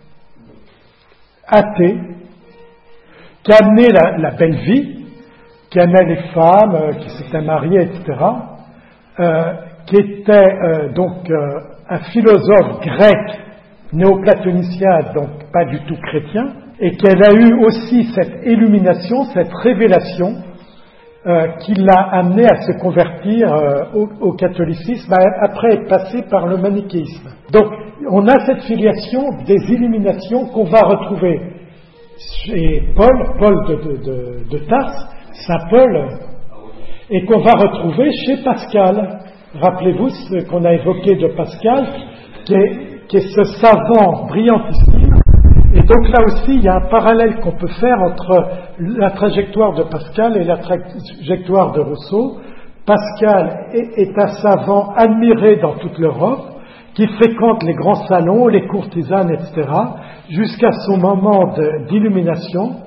Speaker 1: athée, qui amenait la belle vie, qui aimait les femmes, qui s'était marié, etc., qui était donc un philosophe grec néoplatonicien, donc pas du tout chrétien, et qu'elle a eu aussi cette illumination, cette révélation qui l'a amené à se convertir au catholicisme après être passé par le manichéisme. Donc on a cette filiation des illuminations qu'on va retrouver chez Paul de Tarse, Saint Paul, et qu'on va retrouver chez Pascal. Rappelez-vous ce qu'on a évoqué de Pascal, qui est ce savant brillantissime. Et donc là aussi, il y a un parallèle qu'on peut faire entre la trajectoire de Pascal et la trajectoire de Rousseau. Pascal est un savant admiré dans toute l'Europe, qui fréquente les grands salons, les courtisanes, etc., jusqu'à son moment d'illumination,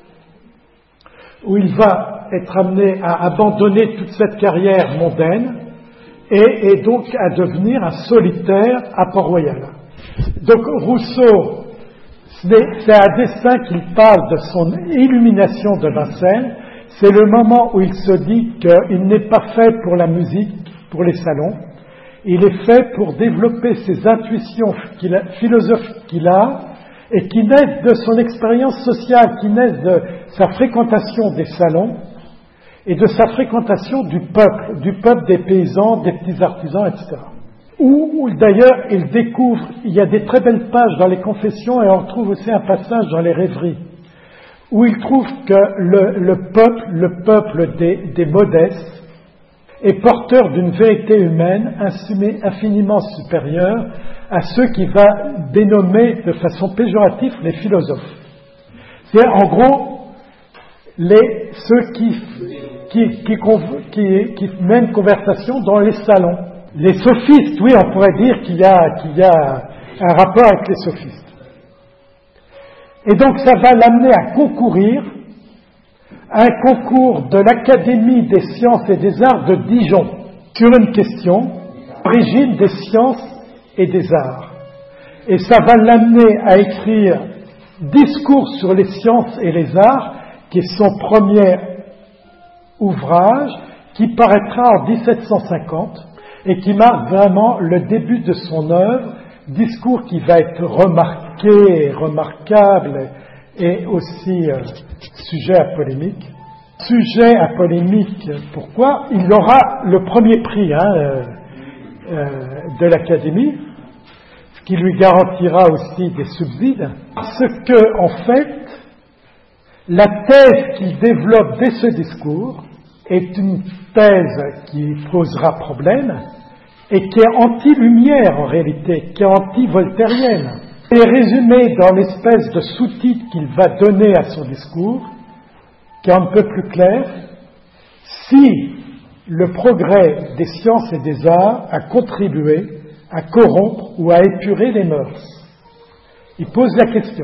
Speaker 1: où il va être amené à abandonner toute cette carrière mondaine, et donc à devenir un solitaire à Port-Royal. Donc Rousseau, c'est à dessein qu'il parle de son illumination de Vincennes. C'est le moment où il se dit qu'il n'est pas fait pour la musique, pour les salons. Il est fait pour développer ces intuitions philosophiques qu'il a et qui naissent de son expérience sociale, qui naissent de sa fréquentation des salons et de sa fréquentation du peuple des paysans, des petits artisans, etc. Où d'ailleurs il découvre, il y a des très belles pages dans les Confessions et on retrouve aussi un passage dans les Rêveries, où il trouve que le peuple des modestes est porteur d'une vérité humaine infiniment supérieure à ceux qu'il va dénommer de façon péjorative les philosophes. C'est en gros ceux qui mènent conversation dans les salons. Les sophistes, oui, on pourrait dire qu'il y a un rapport avec les sophistes. Et donc ça va l'amener à concourir à un concours de l'Académie des sciences et des arts de Dijon sur une question, l'origine des sciences et des arts. Et ça va l'amener à écrire Discours sur les sciences et les arts, qui est son premier ouvrage, qui paraîtra en 1750 et qui marque vraiment le début de son œuvre, discours qui va être remarqué, remarquable et aussi sujet à polémique. Sujet à polémique, pourquoi? Il aura le premier prix de l'Académie, ce qui lui garantira aussi des subsides, parce que, en fait, la thèse qu'il développe dès ce discours est une thèse qui posera problème et qui est anti-lumière en réalité, qui est anti-voltairienne. Elle est résumée dans l'espèce de sous-titre qu'il va donner à son discours, qui est un peu plus clair. Si le progrès des sciences et des arts a contribué à corrompre ou à épurer les mœurs. Il pose la question.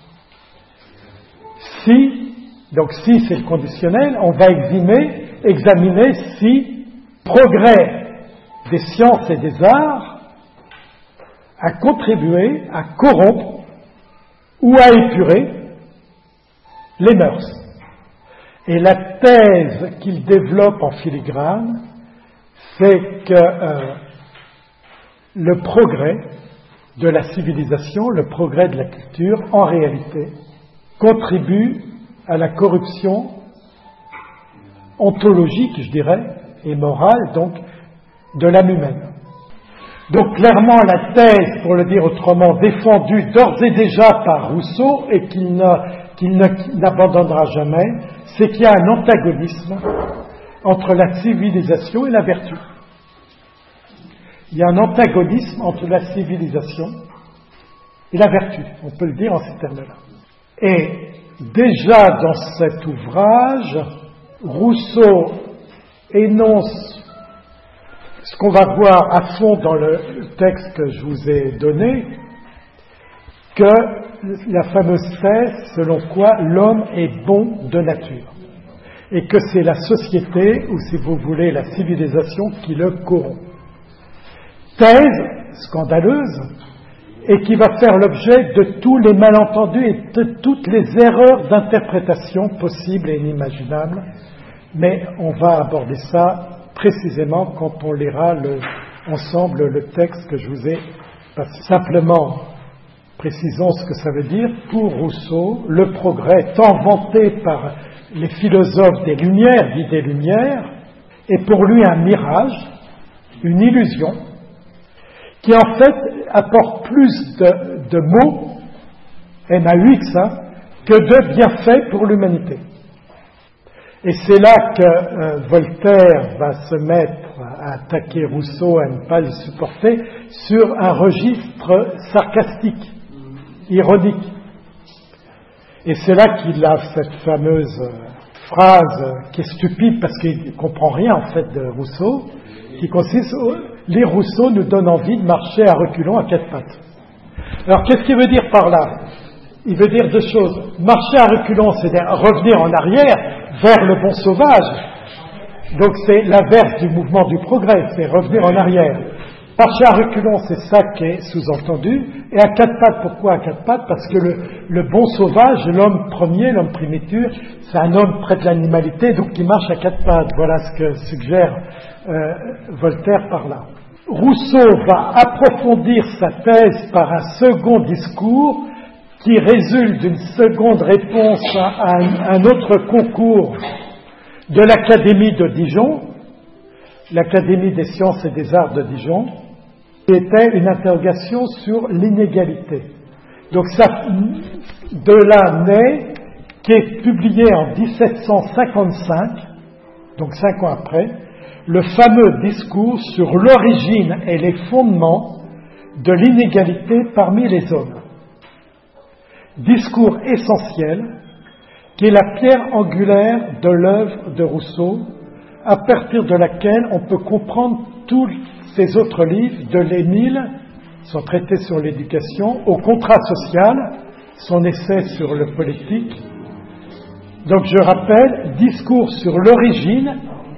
Speaker 1: Donc si c'est le conditionnel, on va examiner si progrès des sciences et des arts a contribué à corrompre ou à épurer les mœurs. Et la thèse qu'il développe en filigrane, c'est que le progrès de la civilisation, le progrès de la culture, en réalité, contribue à la corruption ontologique, je dirais, et morale, donc, de l'âme humaine. Donc, clairement, la thèse, pour le dire autrement, défendue d'ores et déjà par Rousseau, et qu'il n'abandonnera jamais, c'est qu'il y a un antagonisme entre la civilisation et la vertu. Il y a un antagonisme entre la civilisation et la vertu, on peut le dire en ces termes-là. Et déjà dans cet ouvrage, Rousseau énonce ce qu'on va voir à fond dans le texte que je vous ai donné, que la fameuse thèse selon quoi l'homme est bon de nature, et que c'est la société, ou si vous voulez la civilisation, qui le corrompt. Thèse scandaleuse, et qui va faire l'objet de tous les malentendus et de toutes les erreurs d'interprétation possibles et inimaginables, mais on va aborder ça précisément quand on lira ensemble le texte que je vous ai passé. Simplement, précisons ce que ça veut dire. Pour Rousseau, le progrès, tant vanté par les philosophes des Lumières, dit des Lumières, est pour lui un mirage, une illusion, qui en fait apporte plus de maux, MAUX, que de bienfaits pour l'humanité. Et c'est là que Voltaire va se mettre à attaquer Rousseau, à ne pas le supporter, sur un registre sarcastique, ironique. Et c'est là qu'il a cette fameuse phrase qui est stupide parce qu'il ne comprend rien en fait de Rousseau, qui consiste « Les Rousseau nous donnent envie de marcher à reculons à quatre pattes ». Alors qu'est-ce qu'il veut dire par là ? Il veut dire deux choses. Marcher à reculons, c'est-à-dire revenir en arrière vers le bon sauvage. Donc c'est l'inverse du mouvement du progrès, c'est revenir en arrière. Marcher à reculons, c'est ça qui est sous-entendu. Et à quatre pattes, pourquoi à quatre pattes ? Parce que le bon sauvage, l'homme premier, l'homme primitif, c'est un homme près de l'animalité, donc qui marche à quatre pattes. Voilà ce que suggère Voltaire par là. Rousseau va approfondir sa thèse par un second discours qui résulte d'une seconde réponse à un autre concours de l'Académie de Dijon, l'Académie des sciences et des arts de Dijon, qui était une interrogation sur l'inégalité. Donc ça, de là naît, qui est publié en 1755, donc 5 ans après, le fameux discours sur l'origine et les fondements de l'inégalité parmi les hommes. Discours essentiel qui est la pierre angulaire de l'œuvre de Rousseau, à partir de laquelle on peut comprendre tous ces autres livres, de l'Émile, son traité sur l'éducation, au contrat social, son essai sur le politique. Donc je rappelle, discours sur l'origine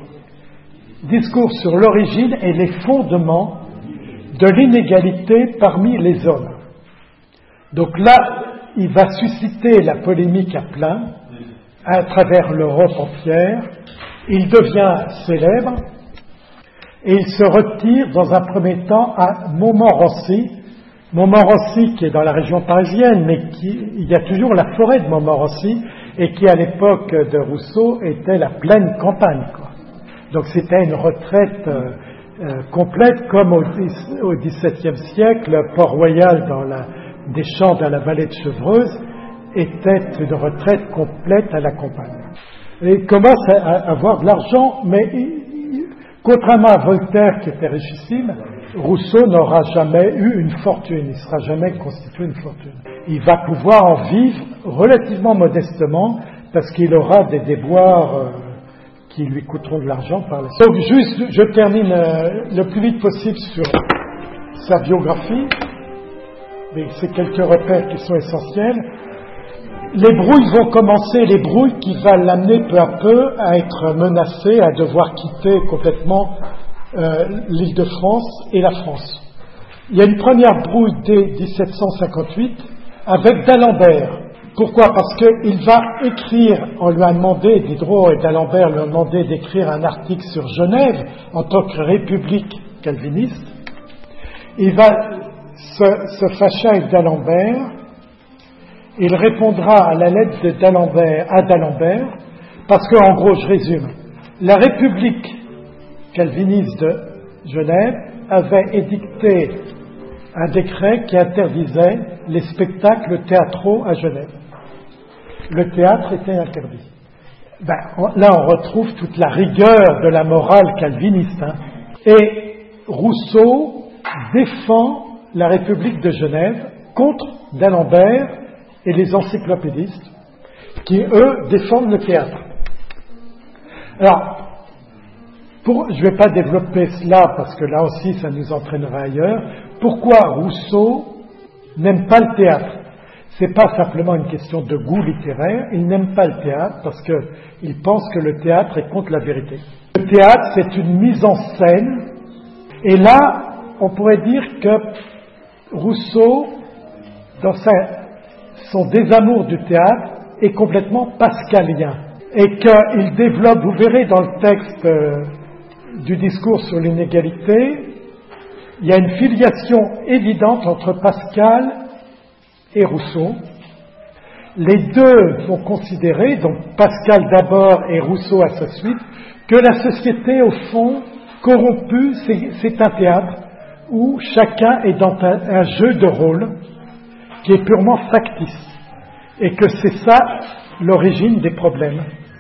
Speaker 1: et les fondements de l'inégalité parmi les hommes. Donc là, il va susciter la polémique à plein, à travers l'Europe entière. Il devient célèbre et il se retire dans un premier temps à Montmorency. Montmorency qui est dans la région parisienne, mais il y a toujours la forêt de Montmorency et qui à l'époque de Rousseau était la pleine campagne, quoi. Donc c'était une retraite complète, comme au XVIIe siècle, Port-Royal des Champs dans la vallée de Chevreuse était une retraite complète à la campagne. et commence à avoir de l'argent, mais contrairement à Voltaire qui était richissime, Rousseau n'aura jamais eu une fortune, il ne sera jamais constitué une fortune. Il va pouvoir en vivre relativement modestement parce qu'il aura des déboires qui lui coûteront de l'argent par la suite. Donc juste, je termine le plus vite possible sur sa biographie, mais c'est quelques repères qui sont essentiels. Les brouilles vont commencer, les brouilles qui vont l'amener peu à peu à être menacé, à devoir quitter complètement l'île de France et la France. Il y a une première brouille dès 1758 avec d'Alembert. Pourquoi ? Parce qu'il va écrire, on lui a demandé, Diderot et d'Alembert lui ont demandé d'écrire un article sur Genève en tant que république calviniste. Il va se fâcher avec d'Alembert. Il répondra à la lettre d'Alembert, parce qu'en gros, je résume, la République calviniste de Genève avait édicté un décret qui interdisait les spectacles théâtraux à Genève. Le théâtre était interdit. Là, on retrouve toute la rigueur de la morale calviniste. Et Rousseau défend la République de Genève contre d'Alembert et les encyclopédistes qui, eux, défendent le théâtre. Alors, je ne vais pas développer cela parce que là aussi ça nous entraînera ailleurs. Pourquoi Rousseau n'aime pas le théâtre ? Ce n'est pas simplement une question de goût littéraire, il n'aime pas le théâtre parce qu'il pense que le théâtre est contre la vérité. Le théâtre, c'est une mise en scène, et là, on pourrait dire que Rousseau, dans son désamour du théâtre, est complètement pascalien, et qu'il développe, vous verrez dans le texte du discours sur l'inégalité, il y a une filiation évidente entre Pascal et Rousseau. Les deux vont considérer, donc Pascal d'abord et Rousseau à sa suite, que la société, au fond, corrompue, c'est un théâtre où chacun est dans un jeu de rôle qui est purement factice, et que c'est ça l'origine des problèmes.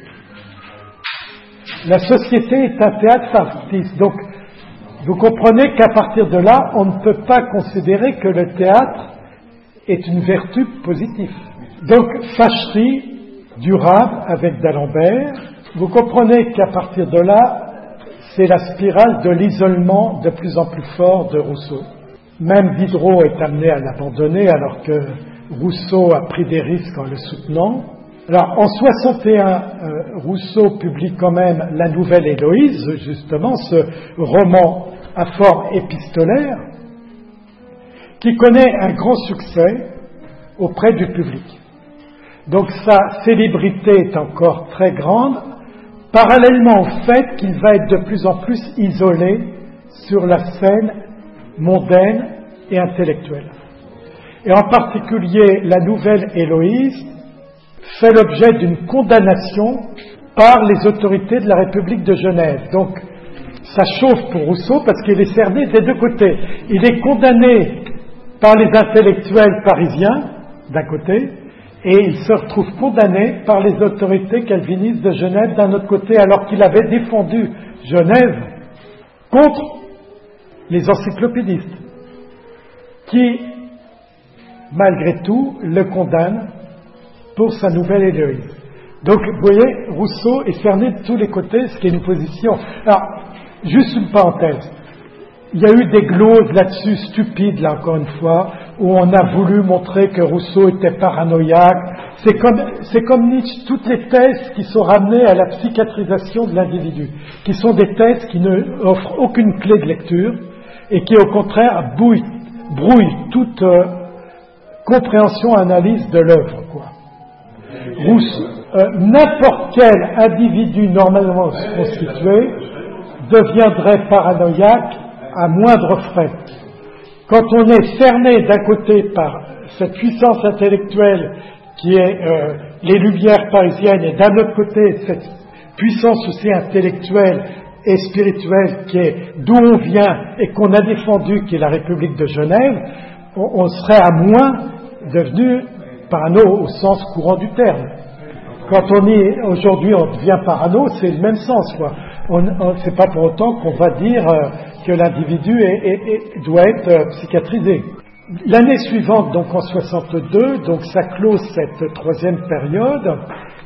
Speaker 1: La société est un théâtre factice, donc vous comprenez qu'à partir de là, on ne peut pas considérer que le théâtre est une vertu positive. Donc, fâcherie durable avec d'Alembert. Vous comprenez qu'à partir de là, c'est la spirale de l'isolement de plus en plus fort de Rousseau. Même Diderot est amené à l'abandonner alors que Rousseau a pris des risques en le soutenant. Alors, en 61, Rousseau publie quand même La Nouvelle Héloïse, justement, ce roman à forme épistolaire, qui connaît un grand succès auprès du public. Donc sa célébrité est encore très grande, parallèlement au fait qu'il va être de plus en plus isolé sur la scène mondaine et intellectuelle. Et en particulier, La Nouvelle Héloïse fait l'objet d'une condamnation par les autorités de la République de Genève. Donc, ça chauffe pour Rousseau parce qu'il est cerné des deux côtés. Il est condamné par les intellectuels parisiens, d'un côté, et il se retrouve condamné par les autorités calvinistes de Genève, d'un autre côté, alors qu'il avait défendu Genève contre les encyclopédistes, qui, malgré tout, le condamnent pour sa Nouvelle Héloïse. Donc, vous voyez, Rousseau est cerné de tous les côtés, ce qui est une position. Alors, juste une parenthèse. Il y a eu des gloses là-dessus stupides, là encore une fois, où on a voulu montrer que Rousseau était paranoïaque. C'est comme Nietzsche, toutes les thèses qui sont ramenées à la psychiatrisation de l'individu, qui sont des thèses qui ne offrent aucune clé de lecture et qui au contraire brouillent toute compréhension, analyse de l'œuvre, quoi. N'importe quel individu normalement constitué deviendrait paranoïaque à moindre frais. Quand on est cerné d'un côté par cette puissance intellectuelle qui est les Lumières parisiennes et d'un autre côté cette puissance aussi intellectuelle et spirituelle qui est d'où on vient et qu'on a défendu, qui est la République de Genève, on serait à moins devenu parano au sens courant du terme. Quand aujourd'hui on devient parano, c'est le même sens, quoi. C'est pas pour autant qu'on va dire que l'individu doit être psychiatrisé. L'année suivante, donc en 62, donc ça clôt cette troisième période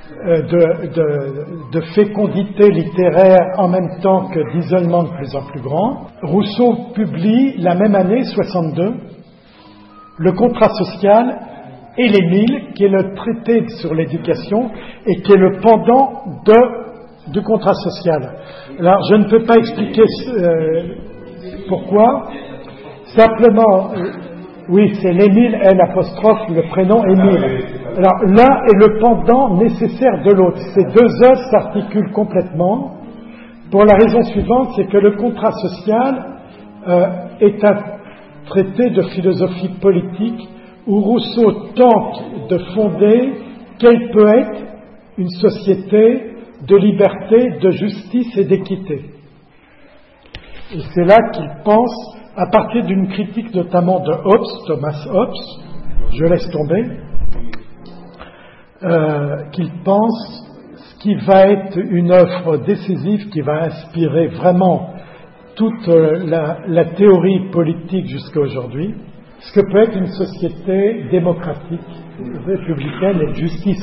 Speaker 1: de fécondité littéraire en même temps que d'isolement de plus en plus grand. Rousseau publie la même année, 62, le Contrat social et l'Émile, qui est le traité sur l'éducation et qui est le pendant du contrat social. Alors, je ne peux pas expliquer pourquoi. Simplement, oui, c'est l'Émile, L', le prénom Émile. Alors, l'un est le pendant nécessaire de l'autre. Ces deux œuvres s'articulent complètement pour la raison suivante, c'est que le contrat social est un traité de philosophie politique où Rousseau tente de fonder quelle peut être une société de liberté, de justice et d'équité. Et c'est là qu'il pense, à partir d'une critique notamment de Hobbes, Thomas Hobbes, je laisse tomber, qu'il pense ce qui va être une œuvre décisive qui va inspirer vraiment toute la théorie politique jusqu'à aujourd'hui, ce que peut être une société démocratique, républicaine et de justice.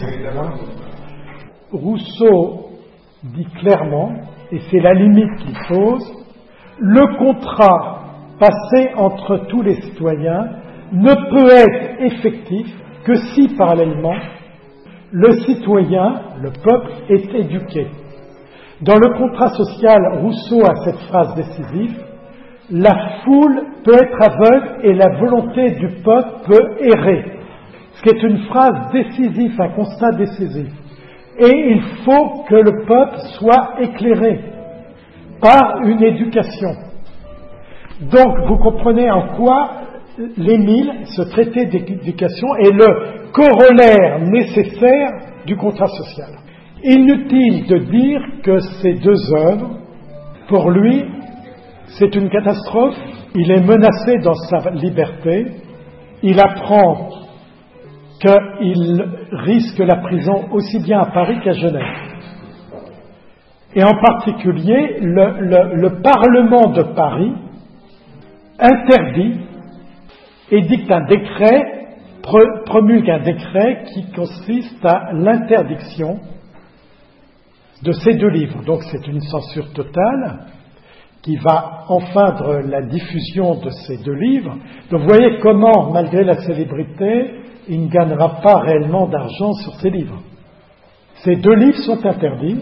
Speaker 1: Rousseau dit clairement, et c'est la limite qu'il pose, le contrat passé entre tous les citoyens ne peut être effectif que si, parallèlement, le citoyen, le peuple, est éduqué. Dans le contrat social, Rousseau a cette phrase décisive, la foule peut être aveugle et la volonté du peuple peut errer. Ce qui est une phrase décisive, un constat décisif. Et il faut que le peuple soit éclairé par une éducation. Donc, vous comprenez en quoi l'Émile, ce traité d'éducation, est le corollaire nécessaire du contrat social. Inutile de dire que ces deux œuvres, pour lui, c'est une catastrophe. Il est menacé dans sa liberté. Il apprend qu'il risque la prison aussi bien à Paris qu'à Genève. Et en particulier, le Parlement de Paris interdit et dicte un décret, promulgue un décret qui consiste à l'interdiction de ces deux livres. Donc c'est une censure totale qui va enfreindre la diffusion de ces deux livres. Donc vous voyez comment, malgré la célébrité, il ne gagnera pas réellement d'argent sur ces livres. Ces deux livres sont interdits.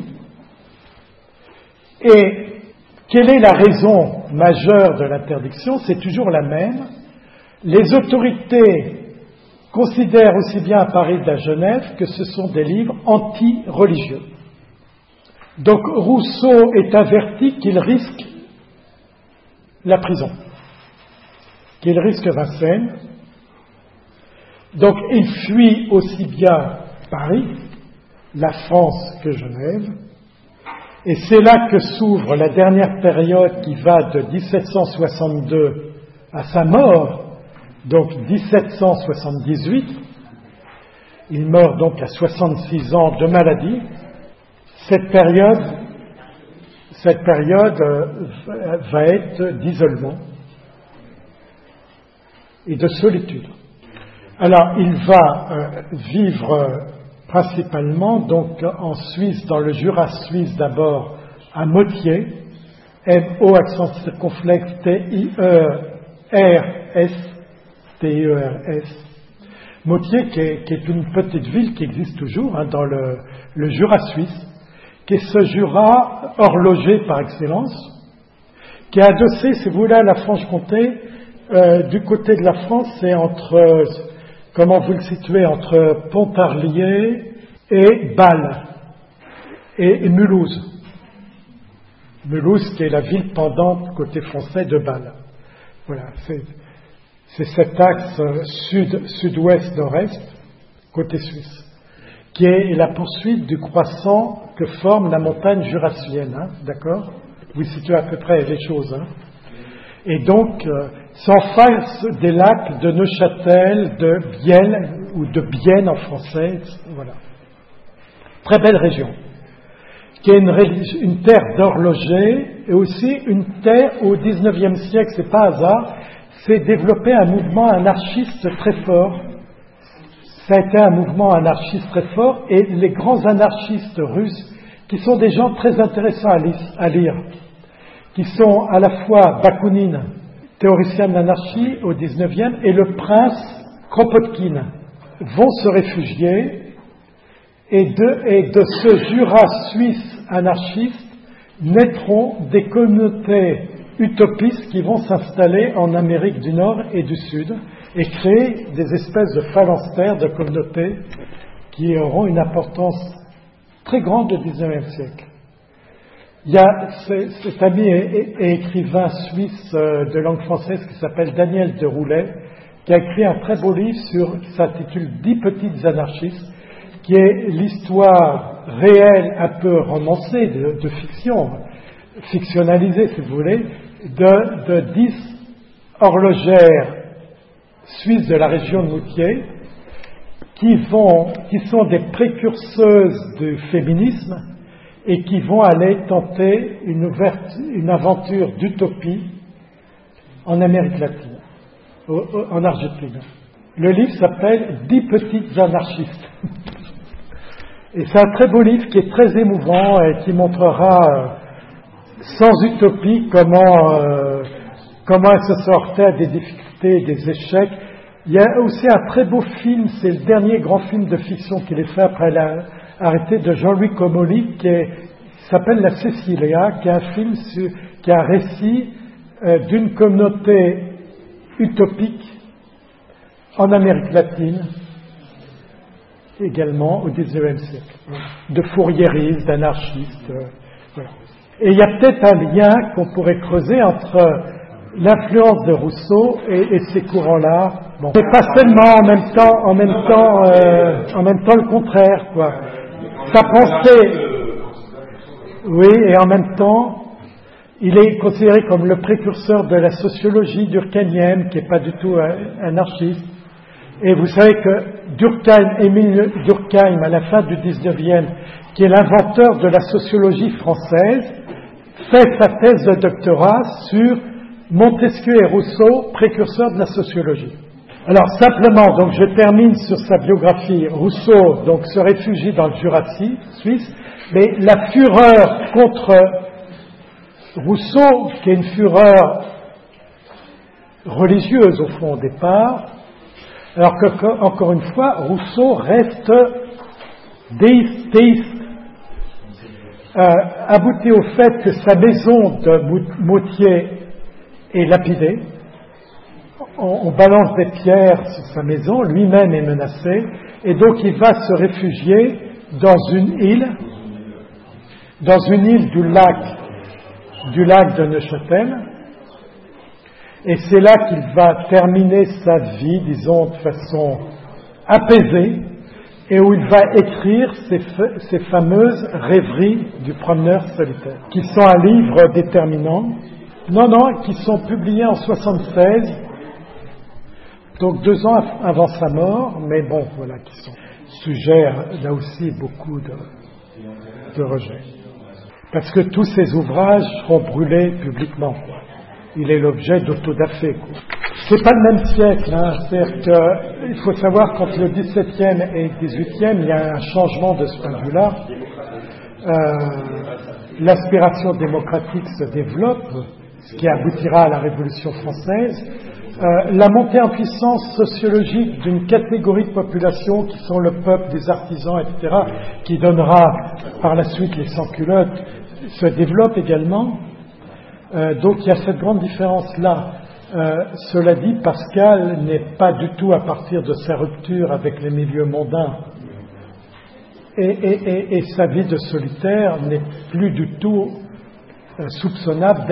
Speaker 1: Et quelle est la raison majeure de l'interdiction? C'est toujours la même. Les autorités considèrent aussi bien à Paris qu'à Genève que ce sont des livres anti-religieux. Donc Rousseau est averti qu'il risque la prison, qu'il risque Vincennes. Donc il fuit aussi bien Paris, la France que Genève. Et c'est là que s'ouvre la dernière période qui va de 1762 à sa mort, donc 1778. Il meurt donc à 66 ans de maladie. Cette période va être d'isolement et de solitude. Alors, il va vivre principalement donc en Suisse, dans le Jura suisse d'abord, à Motier, M-O accent circonflexe T-I-E-R-S, Motier qui est une petite ville qui existe toujours dans le Jura suisse, qui est ce Jura horloger par excellence, qui est adossé, si vous voulez, à la Franche-Comté. Du côté de la France, c'est entre, comment vous le situez, entre Pontarlier et Bâle et Mulhouse. Mulhouse qui est la ville pendante côté français de Bâle. Voilà, c'est cet axe sud-ouest-nord-est, côté suisse, qui est la poursuite du croissant que forme la montagne jurassienne, d'accord? Vous situez à peu près les choses, Et donc, s'en face des lacs de Neuchâtel, de Bielle, ou de Bienne en français, voilà. très belle région, qui est une terre d'horlogers et aussi une terre où au XIXe siècle, c'est pas hasard, s'est développé un mouvement anarchiste très fort. Ça a été un mouvement anarchiste très fort et les grands anarchistes russes, qui sont des gens très intéressants à lire, qui sont à la fois Bakounine, théoricien de l'anarchie au XIXe, et le prince Kropotkin, vont se réfugier et de ce Jura suisse anarchiste naîtront des communautés utopistes qui vont s'installer en Amérique du Nord et du Sud et créer des espèces de phalanstères, de communautés qui auront une importance très grande au XIXe siècle. Il y a cet ami et écrivain suisse de langue française qui s'appelle Daniel de Roulet, qui a écrit un très beau livre qui s'intitule 10 petites anarchistes, qui est l'histoire réelle, un peu romancée, de fiction, fictionnalisée si vous voulez, de 10 horlogères suisses de la région de Moutier, qui sont des précurseuses du féminisme et qui vont aller tenter une aventure d'utopie en Amérique latine, en Argentine. Le livre s'appelle 10 petites anarchistes. Et c'est un très beau livre qui est très émouvant et qui montrera sans utopie comment elle se sortait des difficultés et des échecs. Il y a aussi un très beau film, c'est le dernier grand film de fiction qu'il ait fait après l'arrêté de Jean-Louis Comolli, qui s'appelle La Cecilia, qui est un film qui est un récit d'une communauté utopique en Amérique latine, également au XIXe siècle, de fourriéristes, d'anarchistes. Voilà. Et il y a peut-être un lien qu'on pourrait creuser entre l'influence de Rousseau et ces courants-là. Bon, mais pas seulement en même temps le contraire, quoi. Sa pensée, oui, et en même temps, il est considéré comme le précurseur de la sociologie durkheimienne, qui n'est pas du tout anarchiste. Et vous savez que Émile Durkheim, à la fin du XIXe, qui est l'inventeur de la sociologie française, fait sa thèse de doctorat sur Montesquieu et Rousseau, précurseurs de la sociologie. Alors simplement, donc je termine sur sa biographie. Rousseau donc se réfugie dans le Jura suisse, mais la fureur contre Rousseau, qui est une fureur religieuse au fond au départ, alors que, encore une fois, Rousseau reste déiste, aboutit au fait que sa maison de Moutier est lapidée, on balance des pierres sur sa maison, lui-même est menacé, et donc il va se réfugier dans une île du lac de Neuchâtel, et c'est là qu'il va terminer sa vie, disons, de façon apaisée, et où il va écrire ces fameuses rêveries du promeneur solitaire, qui sont un livre déterminant, qui sont publiés en 1976, donc 2 ans avant sa mort, mais bon, voilà, qui sont sujets, là aussi, beaucoup de rejet. Parce que tous ces ouvrages seront brûlés publiquement, quoi. Il est l'objet d'autodafé. C'est pas le même siècle, hein. C'est-à-dire qu'il faut savoir qu'entre le XVIIe et le XVIIIe, il y a un changement de ce point de vue-là. L'aspiration démocratique se développe, ce qui aboutira à la Révolution française. La montée en puissance sociologique d'une catégorie de population qui sont le peuple des artisans, etc., qui donnera par la suite les sans-culottes, se développe également. Donc il y a cette grande différence-là. Cela dit, Pascal n'est pas du tout à partir de sa rupture avec les milieux mondains. Et sa vie de solitaire n'est plus du tout soupçonnable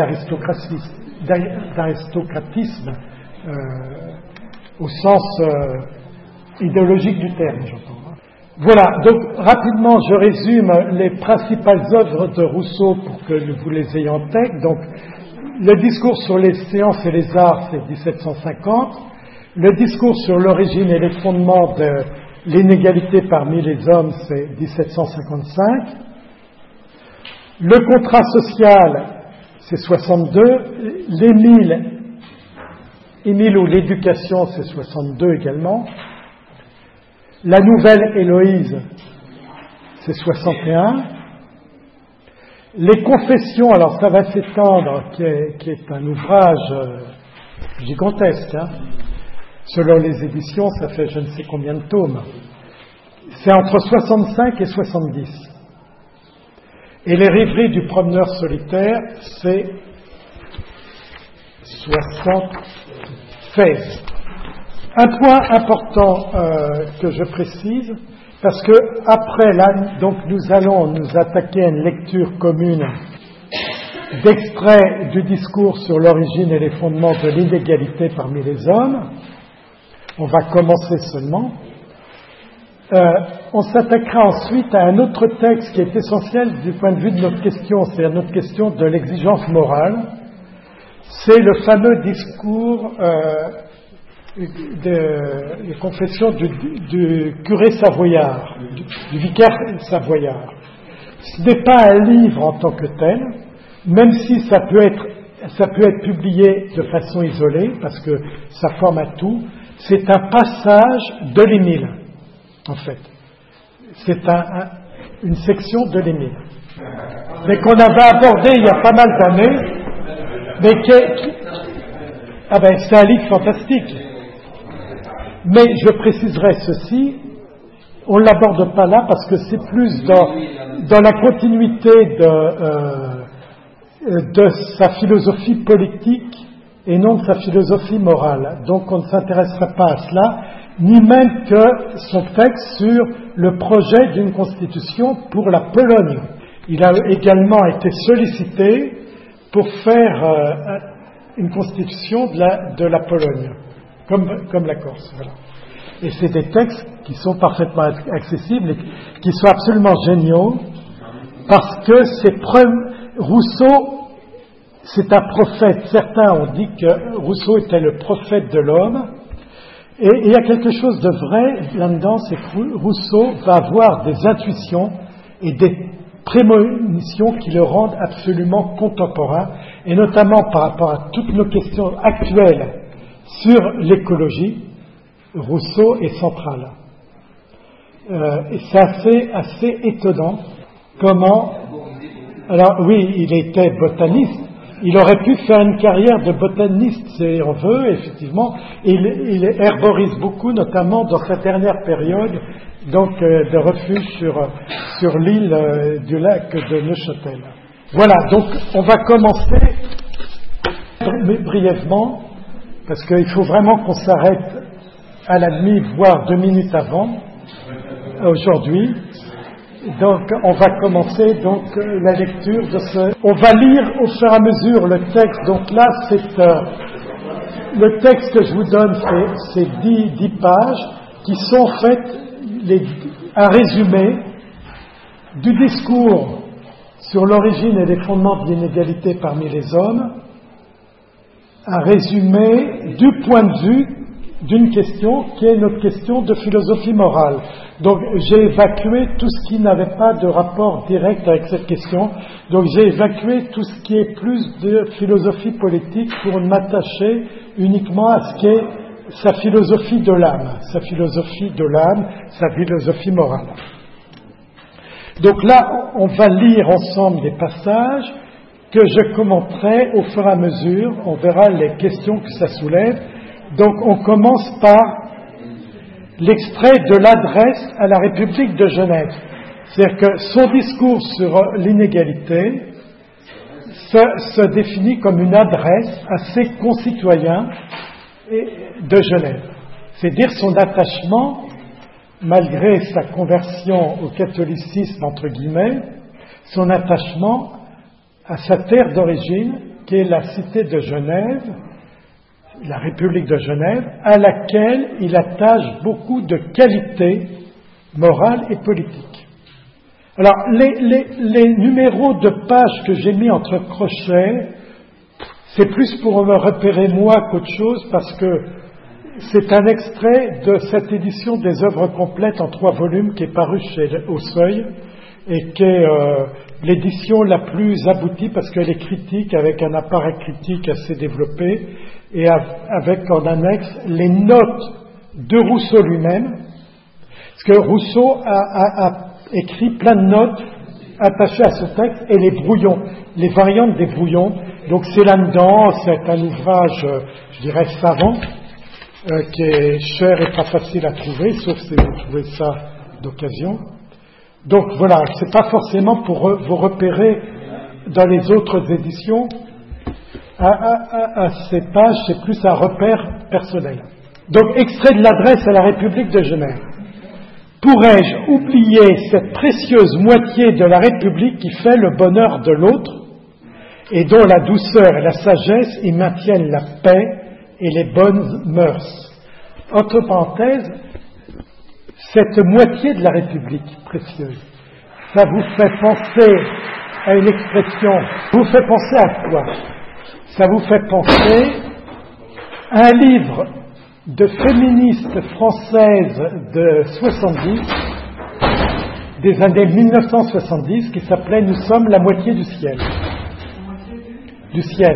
Speaker 1: d'aristocratisme au sens idéologique du terme, j'entends. Voilà, donc rapidement je résume les principales œuvres de Rousseau pour que vous les ayez en tête. Donc, le discours sur les sciences et les arts, c'est 1750. Le discours sur l'origine et les fondements L'inégalité parmi les hommes, c'est 1755. Le contrat social, c'est 62. Émile ou l'éducation, c'est 62 également. La nouvelle Héloïse, c'est 61. Les confessions, alors ça va s'étendre, qui est un ouvrage gigantesque, hein. Selon les éditions, ça fait je ne sais combien de tomes. C'est entre 65 et 70. Et les rêveries du promeneur solitaire, c'est 76. Un point important que je précise, parce que après là, donc nous allons nous attaquer à une lecture commune d'extraits du discours sur l'origine et les fondements de l'inégalité parmi les hommes. On va commencer seulement. On s'attaquera ensuite à un autre texte qui est essentiel du point de vue de notre question, c'est-à-dire notre question de l'exigence morale. C'est le fameux discours des confessions du curé savoyard, du vicaire savoyard. Ce n'est pas un livre en tant que tel, même si ça peut être publié de façon isolée, parce que ça forme un tout. C'est un passage de l'Émile, en fait. C'est une section de l'Émile, mais qu'on avait abordé il y a pas mal d'années, mais c'est un livre fantastique. Mais je préciserai ceci, on ne l'aborde pas là parce que c'est plus dans la continuité de sa philosophie politique et non de sa philosophie morale. Donc on ne s'intéressera pas à cela, ni même que son texte sur le projet d'une constitution pour la Pologne. Il a également été sollicité pour faire une constitution de la Pologne, comme la Corse. Voilà. Et c'est des textes qui sont parfaitement accessibles et qui sont absolument géniaux, parce que Rousseau, c'est un prophète. Certains ont dit que Rousseau était le prophète de l'homme. Et il y a quelque chose de vrai là-dedans, c'est que Rousseau va avoir des intuitions et des prémonitions qui le rendent absolument contemporain, et notamment par rapport à toutes nos questions actuelles sur l'écologie. Rousseau est central. Et c'est assez étonnant comment... Alors oui, il était botaniste. Il aurait pu faire une carrière de botaniste, si on veut, effectivement. Il herborise beaucoup, notamment dans sa dernière période, donc de refuge sur l'île du lac de Neuchâtel. Voilà, donc on va commencer brièvement, parce qu'il faut vraiment qu'on s'arrête à la demi, voire 2 minutes avant, aujourd'hui. Donc, on va commencer donc la lecture de ce. On va lire au fur et à mesure le texte. Donc là, le texte que je vous donne, c'est 10 pages qui sont en fait un résumé du discours sur l'origine et les fondements de l'inégalité parmi les hommes, un résumé du point de vue d'une question qui est notre question de philosophie morale. Donc j'ai évacué tout ce qui n'avait pas de rapport direct avec cette question. Donc j'ai évacué tout ce qui est plus de philosophie politique pour m'attacher uniquement à ce qui est sa philosophie de l'âme, sa philosophie morale. Donc là, on va lire ensemble des passages que je commenterai au fur et à mesure. On verra les questions que ça soulève. Donc on commence par l'extrait de l'adresse à la République de Genève. C'est-à-dire que son discours sur l'inégalité se définit comme une adresse à ses concitoyens de Genève. C'est dire son attachement, malgré sa conversion au catholicisme, entre guillemets, son attachement à sa terre d'origine, qui est la cité de Genève, la République de Genève, à laquelle il attache beaucoup de qualités morales et politiques. Alors, les numéros de pages que j'ai mis entre crochets, c'est plus pour me repérer moi qu'autre chose, parce que c'est un extrait de cette édition des œuvres complètes en 3 volumes qui est parue au Seuil et qui est l'édition la plus aboutie parce qu'elle est critique, avec un appareil critique assez développé et avec en annexe les notes de Rousseau lui-même, parce que Rousseau a écrit plein de notes attachées à ce texte et les brouillons, les variantes des brouillons. Donc c'est là-dedans, c'est un ouvrage, je dirais, savant, qui est cher et pas facile à trouver, sauf si vous trouvez ça d'occasion. Donc voilà, c'est pas forcément pour vous repérer dans les autres éditions à ces pages, c'est plus un repère personnel. Donc extrait de l'adresse à la République de Genève. Pourrais-je oublier cette précieuse moitié de la République qui fait le bonheur de l'autre et dont la douceur et la sagesse y maintiennent la paix et les bonnes mœurs. Entre parenthèses, cette moitié de la République précieuse, ça vous fait penser à une expression, vous fait penser à quoi? Ça vous fait penser à un livre de féministes françaises de 70, des années 1970, qui s'appelait « Nous sommes la moitié du ciel ». Du ciel.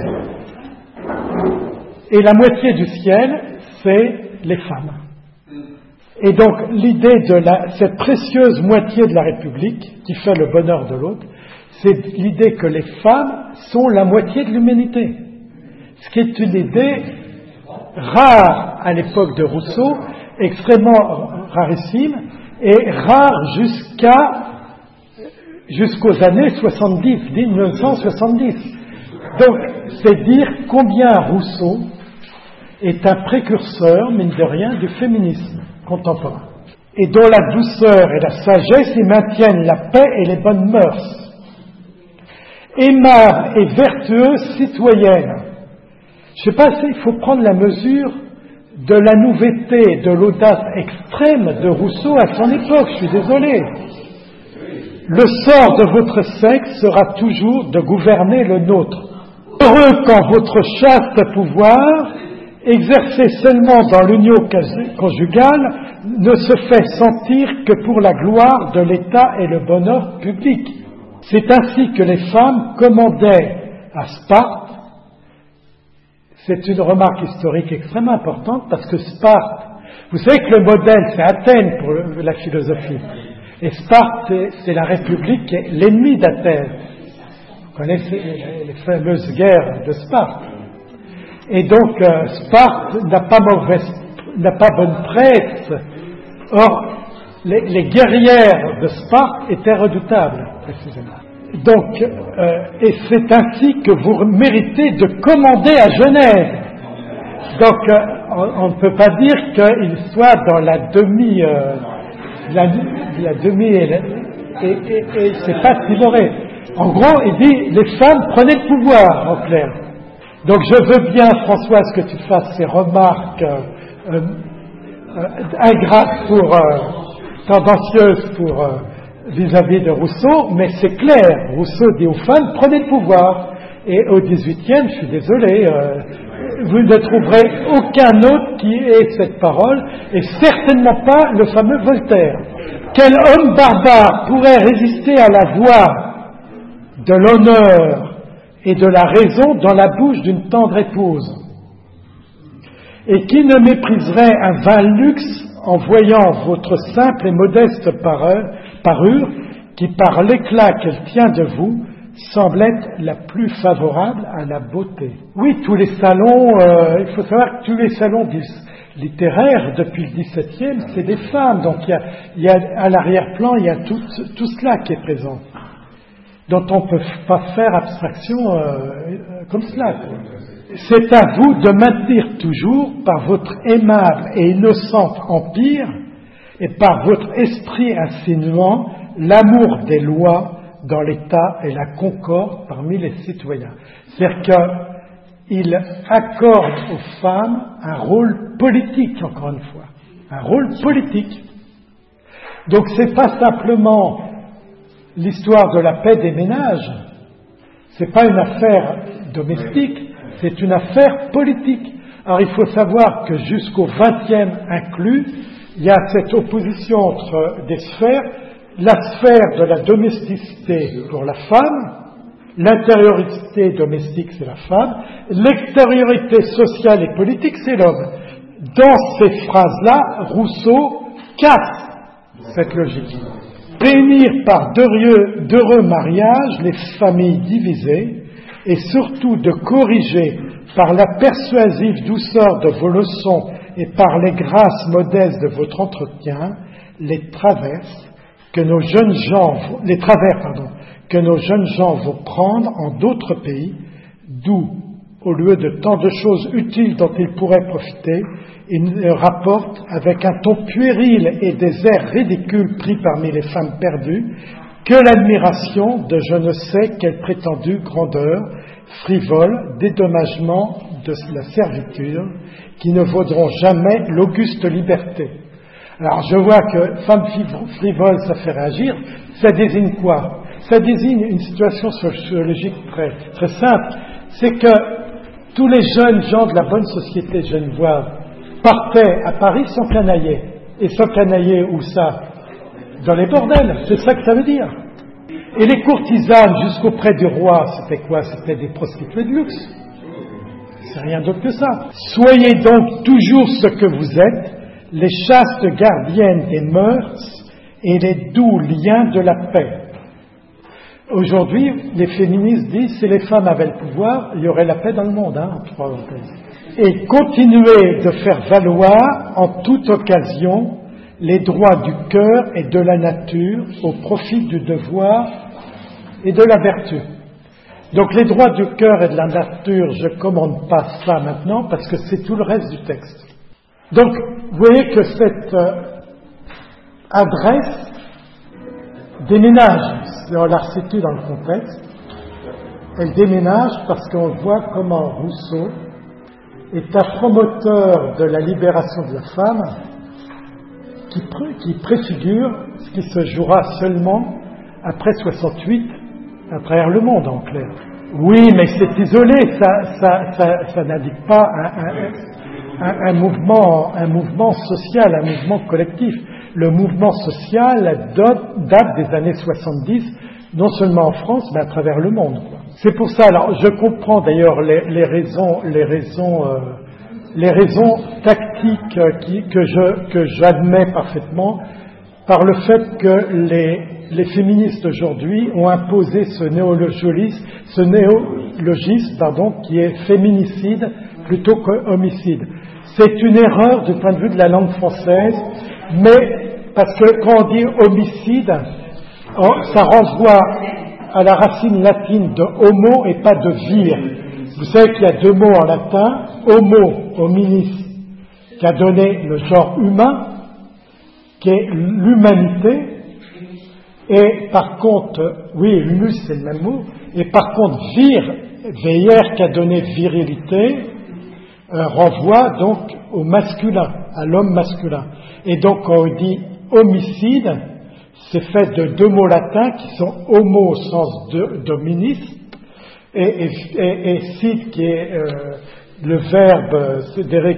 Speaker 1: Et la moitié du ciel, c'est les femmes. Et donc l'idée de cette précieuse moitié de la République, qui fait le bonheur de l'autre, c'est l'idée que les femmes sont la moitié de l'humanité. Ce qui est une idée rare à l'époque de Rousseau, extrêmement rarissime, et rare jusqu'aux années 70, 1970. Donc, c'est dire combien Rousseau est un précurseur, mine de rien, du féminisme contemporain, et dont la douceur et la sagesse y maintiennent la paix et les bonnes mœurs. Aimable et vertueuse citoyenne. Je ne sais pas s'il faut prendre la mesure de la nouveauté, de l'audace extrême de Rousseau à son époque, je suis désolé. Le sort de votre sexe sera toujours de gouverner le nôtre. Heureux quand votre chaste pouvoir, exercé seulement dans l'union conjugale, ne se fait sentir que pour la gloire de l'État et le bonheur public. C'est ainsi que les femmes commandaient à Sparte. C'est une remarque historique extrêmement importante parce que Sparte, vous savez que le modèle c'est Athènes pour la philosophie, et Sparte c'est la République qui est l'ennemi d'Athènes. Vous connaissez les fameuses guerres de Sparte. Et donc Sparte n'a pas bonne presse. Or les guerrières de Sparte étaient redoutables, précisément. Donc, et c'est ainsi que vous méritez de commander à Genève. Donc, on ne peut pas dire qu'il soit dans la demi, et c'est pas timoré. En gros, il dit, les femmes, prenez le pouvoir, en clair. Donc, je veux bien, Françoise, que tu fasses ces remarques ingrates tendancieuses vis-à-vis de Rousseau, mais c'est clair, Rousseau dit aux femmes, prenez le pouvoir. Et au XVIIIe, je suis désolé, vous ne trouverez aucun autre qui ait cette parole, et certainement pas le fameux Voltaire. Quel homme barbare pourrait résister à la voix de l'honneur et de la raison dans la bouche d'une tendre épouse? Et qui ne mépriserait un vain luxe en voyant votre simple et modeste parure, qui par l'éclat qu'elle tient de vous, semble être la plus favorable à la beauté. Oui, tous les salons, il faut savoir que tous les salons littéraires depuis le XVIIe, c'est des femmes. Donc il y a à l'arrière-plan, il y a tout cela qui est présent, dont on ne peut pas faire abstraction comme cela. C'est à vous de maintenir toujours, par votre aimable et innocent empire, et par votre esprit insinuant, l'amour des lois dans l'État et la concorde parmi les citoyens. C'est-à-dire qu'il accorde aux femmes un rôle politique, encore une fois. Un rôle politique. Donc c'est pas simplement l'histoire de la paix des ménages, c'est pas une affaire domestique, c'est une affaire politique. Alors il faut savoir que jusqu'au XXe inclus, il y a cette opposition entre des sphères, la sphère de la domesticité pour la femme, l'intériorité domestique c'est la femme, l'extériorité sociale et politique c'est l'homme. Dans ces phrases-là, Rousseau casse cette logique. Réunir par d'heureux mariages les familles divisées et surtout de corriger par la persuasive douceur de vos leçons et par les grâces modestes de votre entretien les travers que nos jeunes gens vont prendre en d'autres pays, d'où, au lieu de tant de choses utiles dont ils pourraient profiter, ils rapportent avec un ton puéril et des airs ridicules pris parmi les femmes perdues, que l'admiration de je ne sais quelle prétendue grandeur, frivole, dédommagement de la servitude, qui ne vaudront jamais l'auguste liberté. Alors je vois que femme frivole, ça fait réagir, ça désigne quoi? Ça désigne une situation sociologique très, très simple, c'est que tous les jeunes gens de la bonne société genevoise partaient à Paris sans canailler. Et sans canailler, où ça? Dans les bordels, c'est ça que ça veut dire. Et les courtisanes jusqu'auprès du roi, c'était quoi? C'était des prostituées de luxe. C'est rien d'autre que ça. Soyez donc toujours ce que vous êtes, les chastes gardiennes des mœurs et les doux liens de la paix. Aujourd'hui, les féministes disent si les femmes avaient le pouvoir, il y aurait la paix dans le monde, entre parenthèses. Et continuer de faire valoir en toute occasion les droits du cœur et de la nature au profit du devoir et de la vertu. Donc les droits du cœur et de la nature, je ne commande pas ça maintenant parce que c'est tout le reste du texte. Donc vous voyez que cette adresse déménage, si on la resitue dans le contexte, elle déménage parce qu'on voit comment Rousseau est un promoteur de la libération de la femme qui préfigure ce qui se jouera seulement après 68 à travers le monde en clair. Oui, mais c'est isolé, ça n'indique pas un mouvement social, un mouvement collectif. Le mouvement social date des années 70, non seulement en France, mais à travers le monde. C'est pour ça, alors je comprends d'ailleurs les raisons tactiques que j'admets parfaitement par le fait que les féministes aujourd'hui ont imposé ce néologisme qui est féminicide plutôt qu'homicide. C'est une erreur du point de vue de la langue française, mais parce que quand on dit homicide, ça renvoie à la racine latine de homo et pas de vir. Vous savez qu'il y a deux mots en latin, homo, hominis, qui a donné le genre humain, qui est l'humanité, et par contre, oui, humus c'est le même mot, et par contre vir qui a donné virilité, renvoie donc au masculin, à l'homme masculin. Et donc quand on dit homicide, c'est fait de deux mots latins qui sont homo au sens d'hominis et cide qui est le verbe cédérer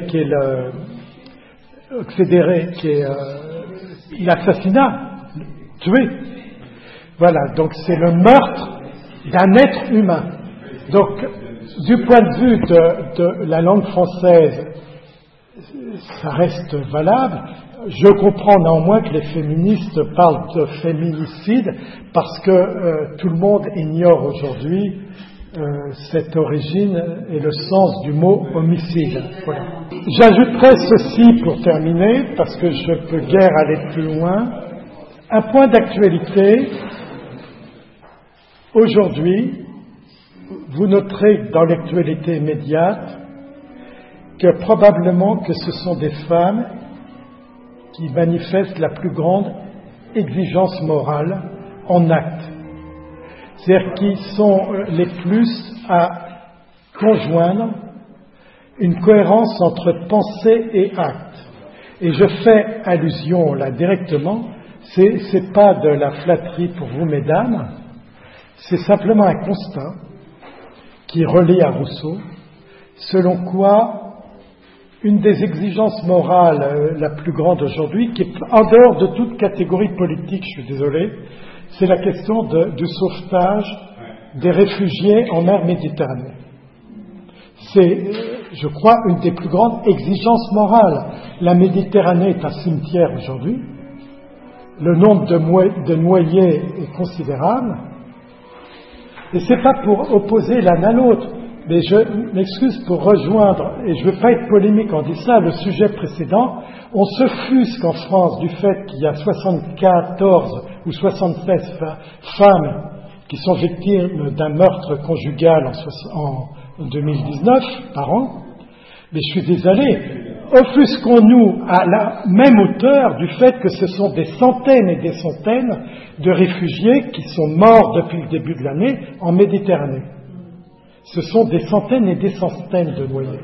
Speaker 1: qui est l'assassinat, tuer. Voilà, donc c'est le meurtre d'un être humain. Donc du point de vue de la langue française, ça reste valable. Je comprends néanmoins que les féministes parlent de féminicide parce que tout le monde ignore aujourd'hui cette origine et le sens du mot homicide. Voilà. J'ajouterai ceci pour terminer, parce que je ne peux guère aller plus loin. Un point d'actualité. Aujourd'hui, vous noterez dans l'actualité immédiate que probablement que ce sont des femmes qui manifestent la plus grande exigence morale en acte. C'est-à-dire qui sont les plus à conjoindre une cohérence entre pensée et acte. Et je fais allusion là directement, c'est pas de la flatterie pour vous mesdames, c'est simplement un constat qui relie à Rousseau, selon quoi une des exigences morales la plus grande aujourd'hui, qui est en dehors de toute catégorie politique, je suis désolé, c'est la question du sauvetage des réfugiés en mer Méditerranée. C'est, je crois, une des plus grandes exigences morales. La Méditerranée est un cimetière aujourd'hui. Le nombre de noyés est considérable. Et c'est pas pour opposer l'un à l'autre, mais je m'excuse pour rejoindre, et je ne veux pas être polémique en disant ça, le sujet précédent. On s'offusque en France du fait qu'il y a 74 ou 76 femmes qui sont victimes d'un meurtre conjugal en 2019 par an. Mais je suis désolé, offusquons-nous à la même hauteur du fait que ce sont des centaines et des centaines de réfugiés qui sont morts depuis le début de l'année en Méditerranée. Ce sont des centaines et des centaines de noyés.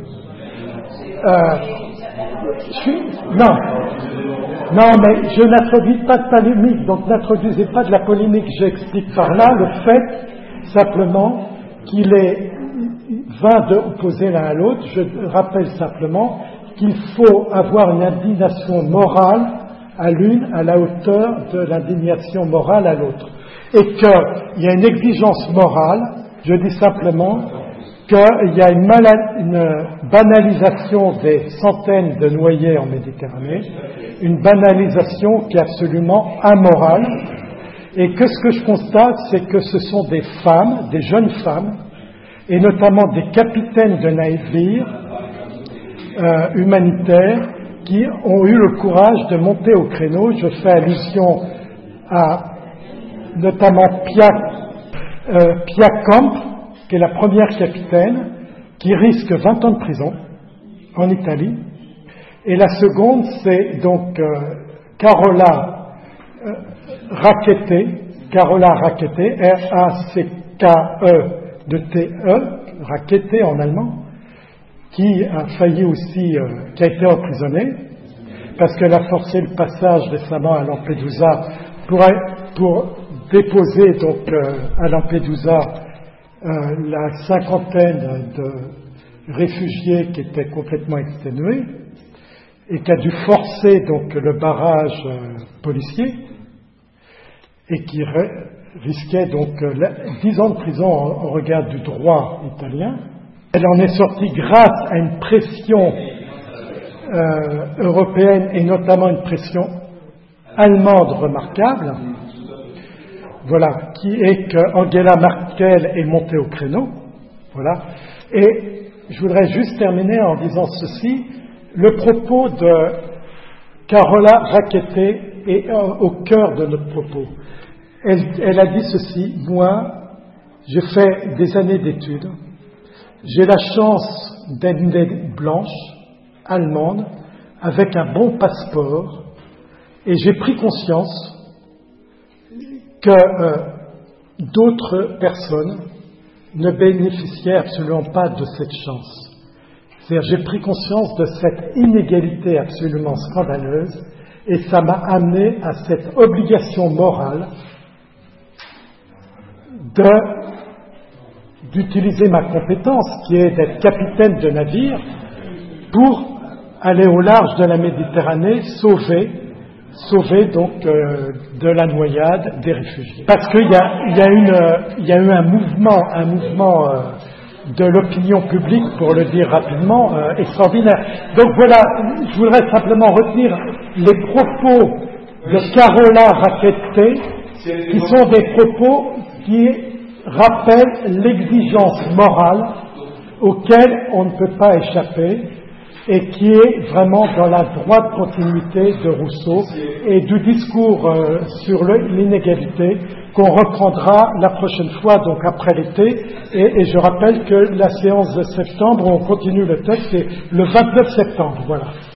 Speaker 1: Non, mais je n'introduis pas de polémique, donc n'introduisez pas de la polémique. J'explique par là le fait simplement qu'il est vain d'opposer l'un à l'autre. Je rappelle simplement qu'il faut avoir une indignation morale à l'une à la hauteur de l'indignation morale à l'autre. Et qu'il y a une exigence morale, je dis simplement qu'il y a une banalisation des centaines de noyés en Méditerranée, une banalisation qui est absolument amorale, et que ce que je constate, c'est que ce sont des femmes, des jeunes femmes, et notamment des capitaines de navires humanitaires qui ont eu le courage de monter au créneau. Je fais allusion à notamment Pia Camp, qui est la première capitaine, qui risque 20 ans de prison en Italie. Et la seconde, c'est donc Carola Rackete, R-A-C-K-E-T-E, Rackete en allemand, qui a failli aussi, qui a été emprisonnée, parce qu'elle a forcé le passage récemment à Lampedusa pour déposer donc à Lampedusa la cinquantaine de réfugiés qui étaient complètement exténués, et qui a dû forcer donc le barrage policier, et qui risquait donc 10 ans de prison au regard du droit italien. Elle en est sortie grâce à une pression européenne, et notamment une pression allemande remarquable, voilà, qui est qu'Angela Merkel est montée au créneau, voilà. Et je voudrais juste terminer en disant ceci: le propos de Carola Rackete est au cœur de notre propos. Elle a dit ceci: moi, j'ai fait des années d'études, j'ai la chance d'être née blanche, allemande, avec un bon passeport, et j'ai pris conscience que d'autres personnes ne bénéficiaient absolument pas de cette chance. C'est-à-dire, j'ai pris conscience de cette inégalité absolument scandaleuse, et ça m'a amené à cette obligation morale d'utiliser ma compétence, qui est d'être capitaine de navire, pour aller au large de la Méditerranée, sauver donc de la noyade des réfugiés. Parce qu'il y a eu un mouvement de l'opinion publique, pour le dire rapidement, extraordinaire. Donc voilà, je voudrais simplement retenir les propos de Carola Rackete, qui sont des propos qui rappellent l'exigence morale auquel on ne peut pas échapper, et qui est vraiment dans la droite continuité de Rousseau et du discours sur l'inégalité qu'on reprendra la prochaine fois, donc après l'été. Et je rappelle que la séance de septembre, on continue le texte, c'est le 29 septembre. Voilà.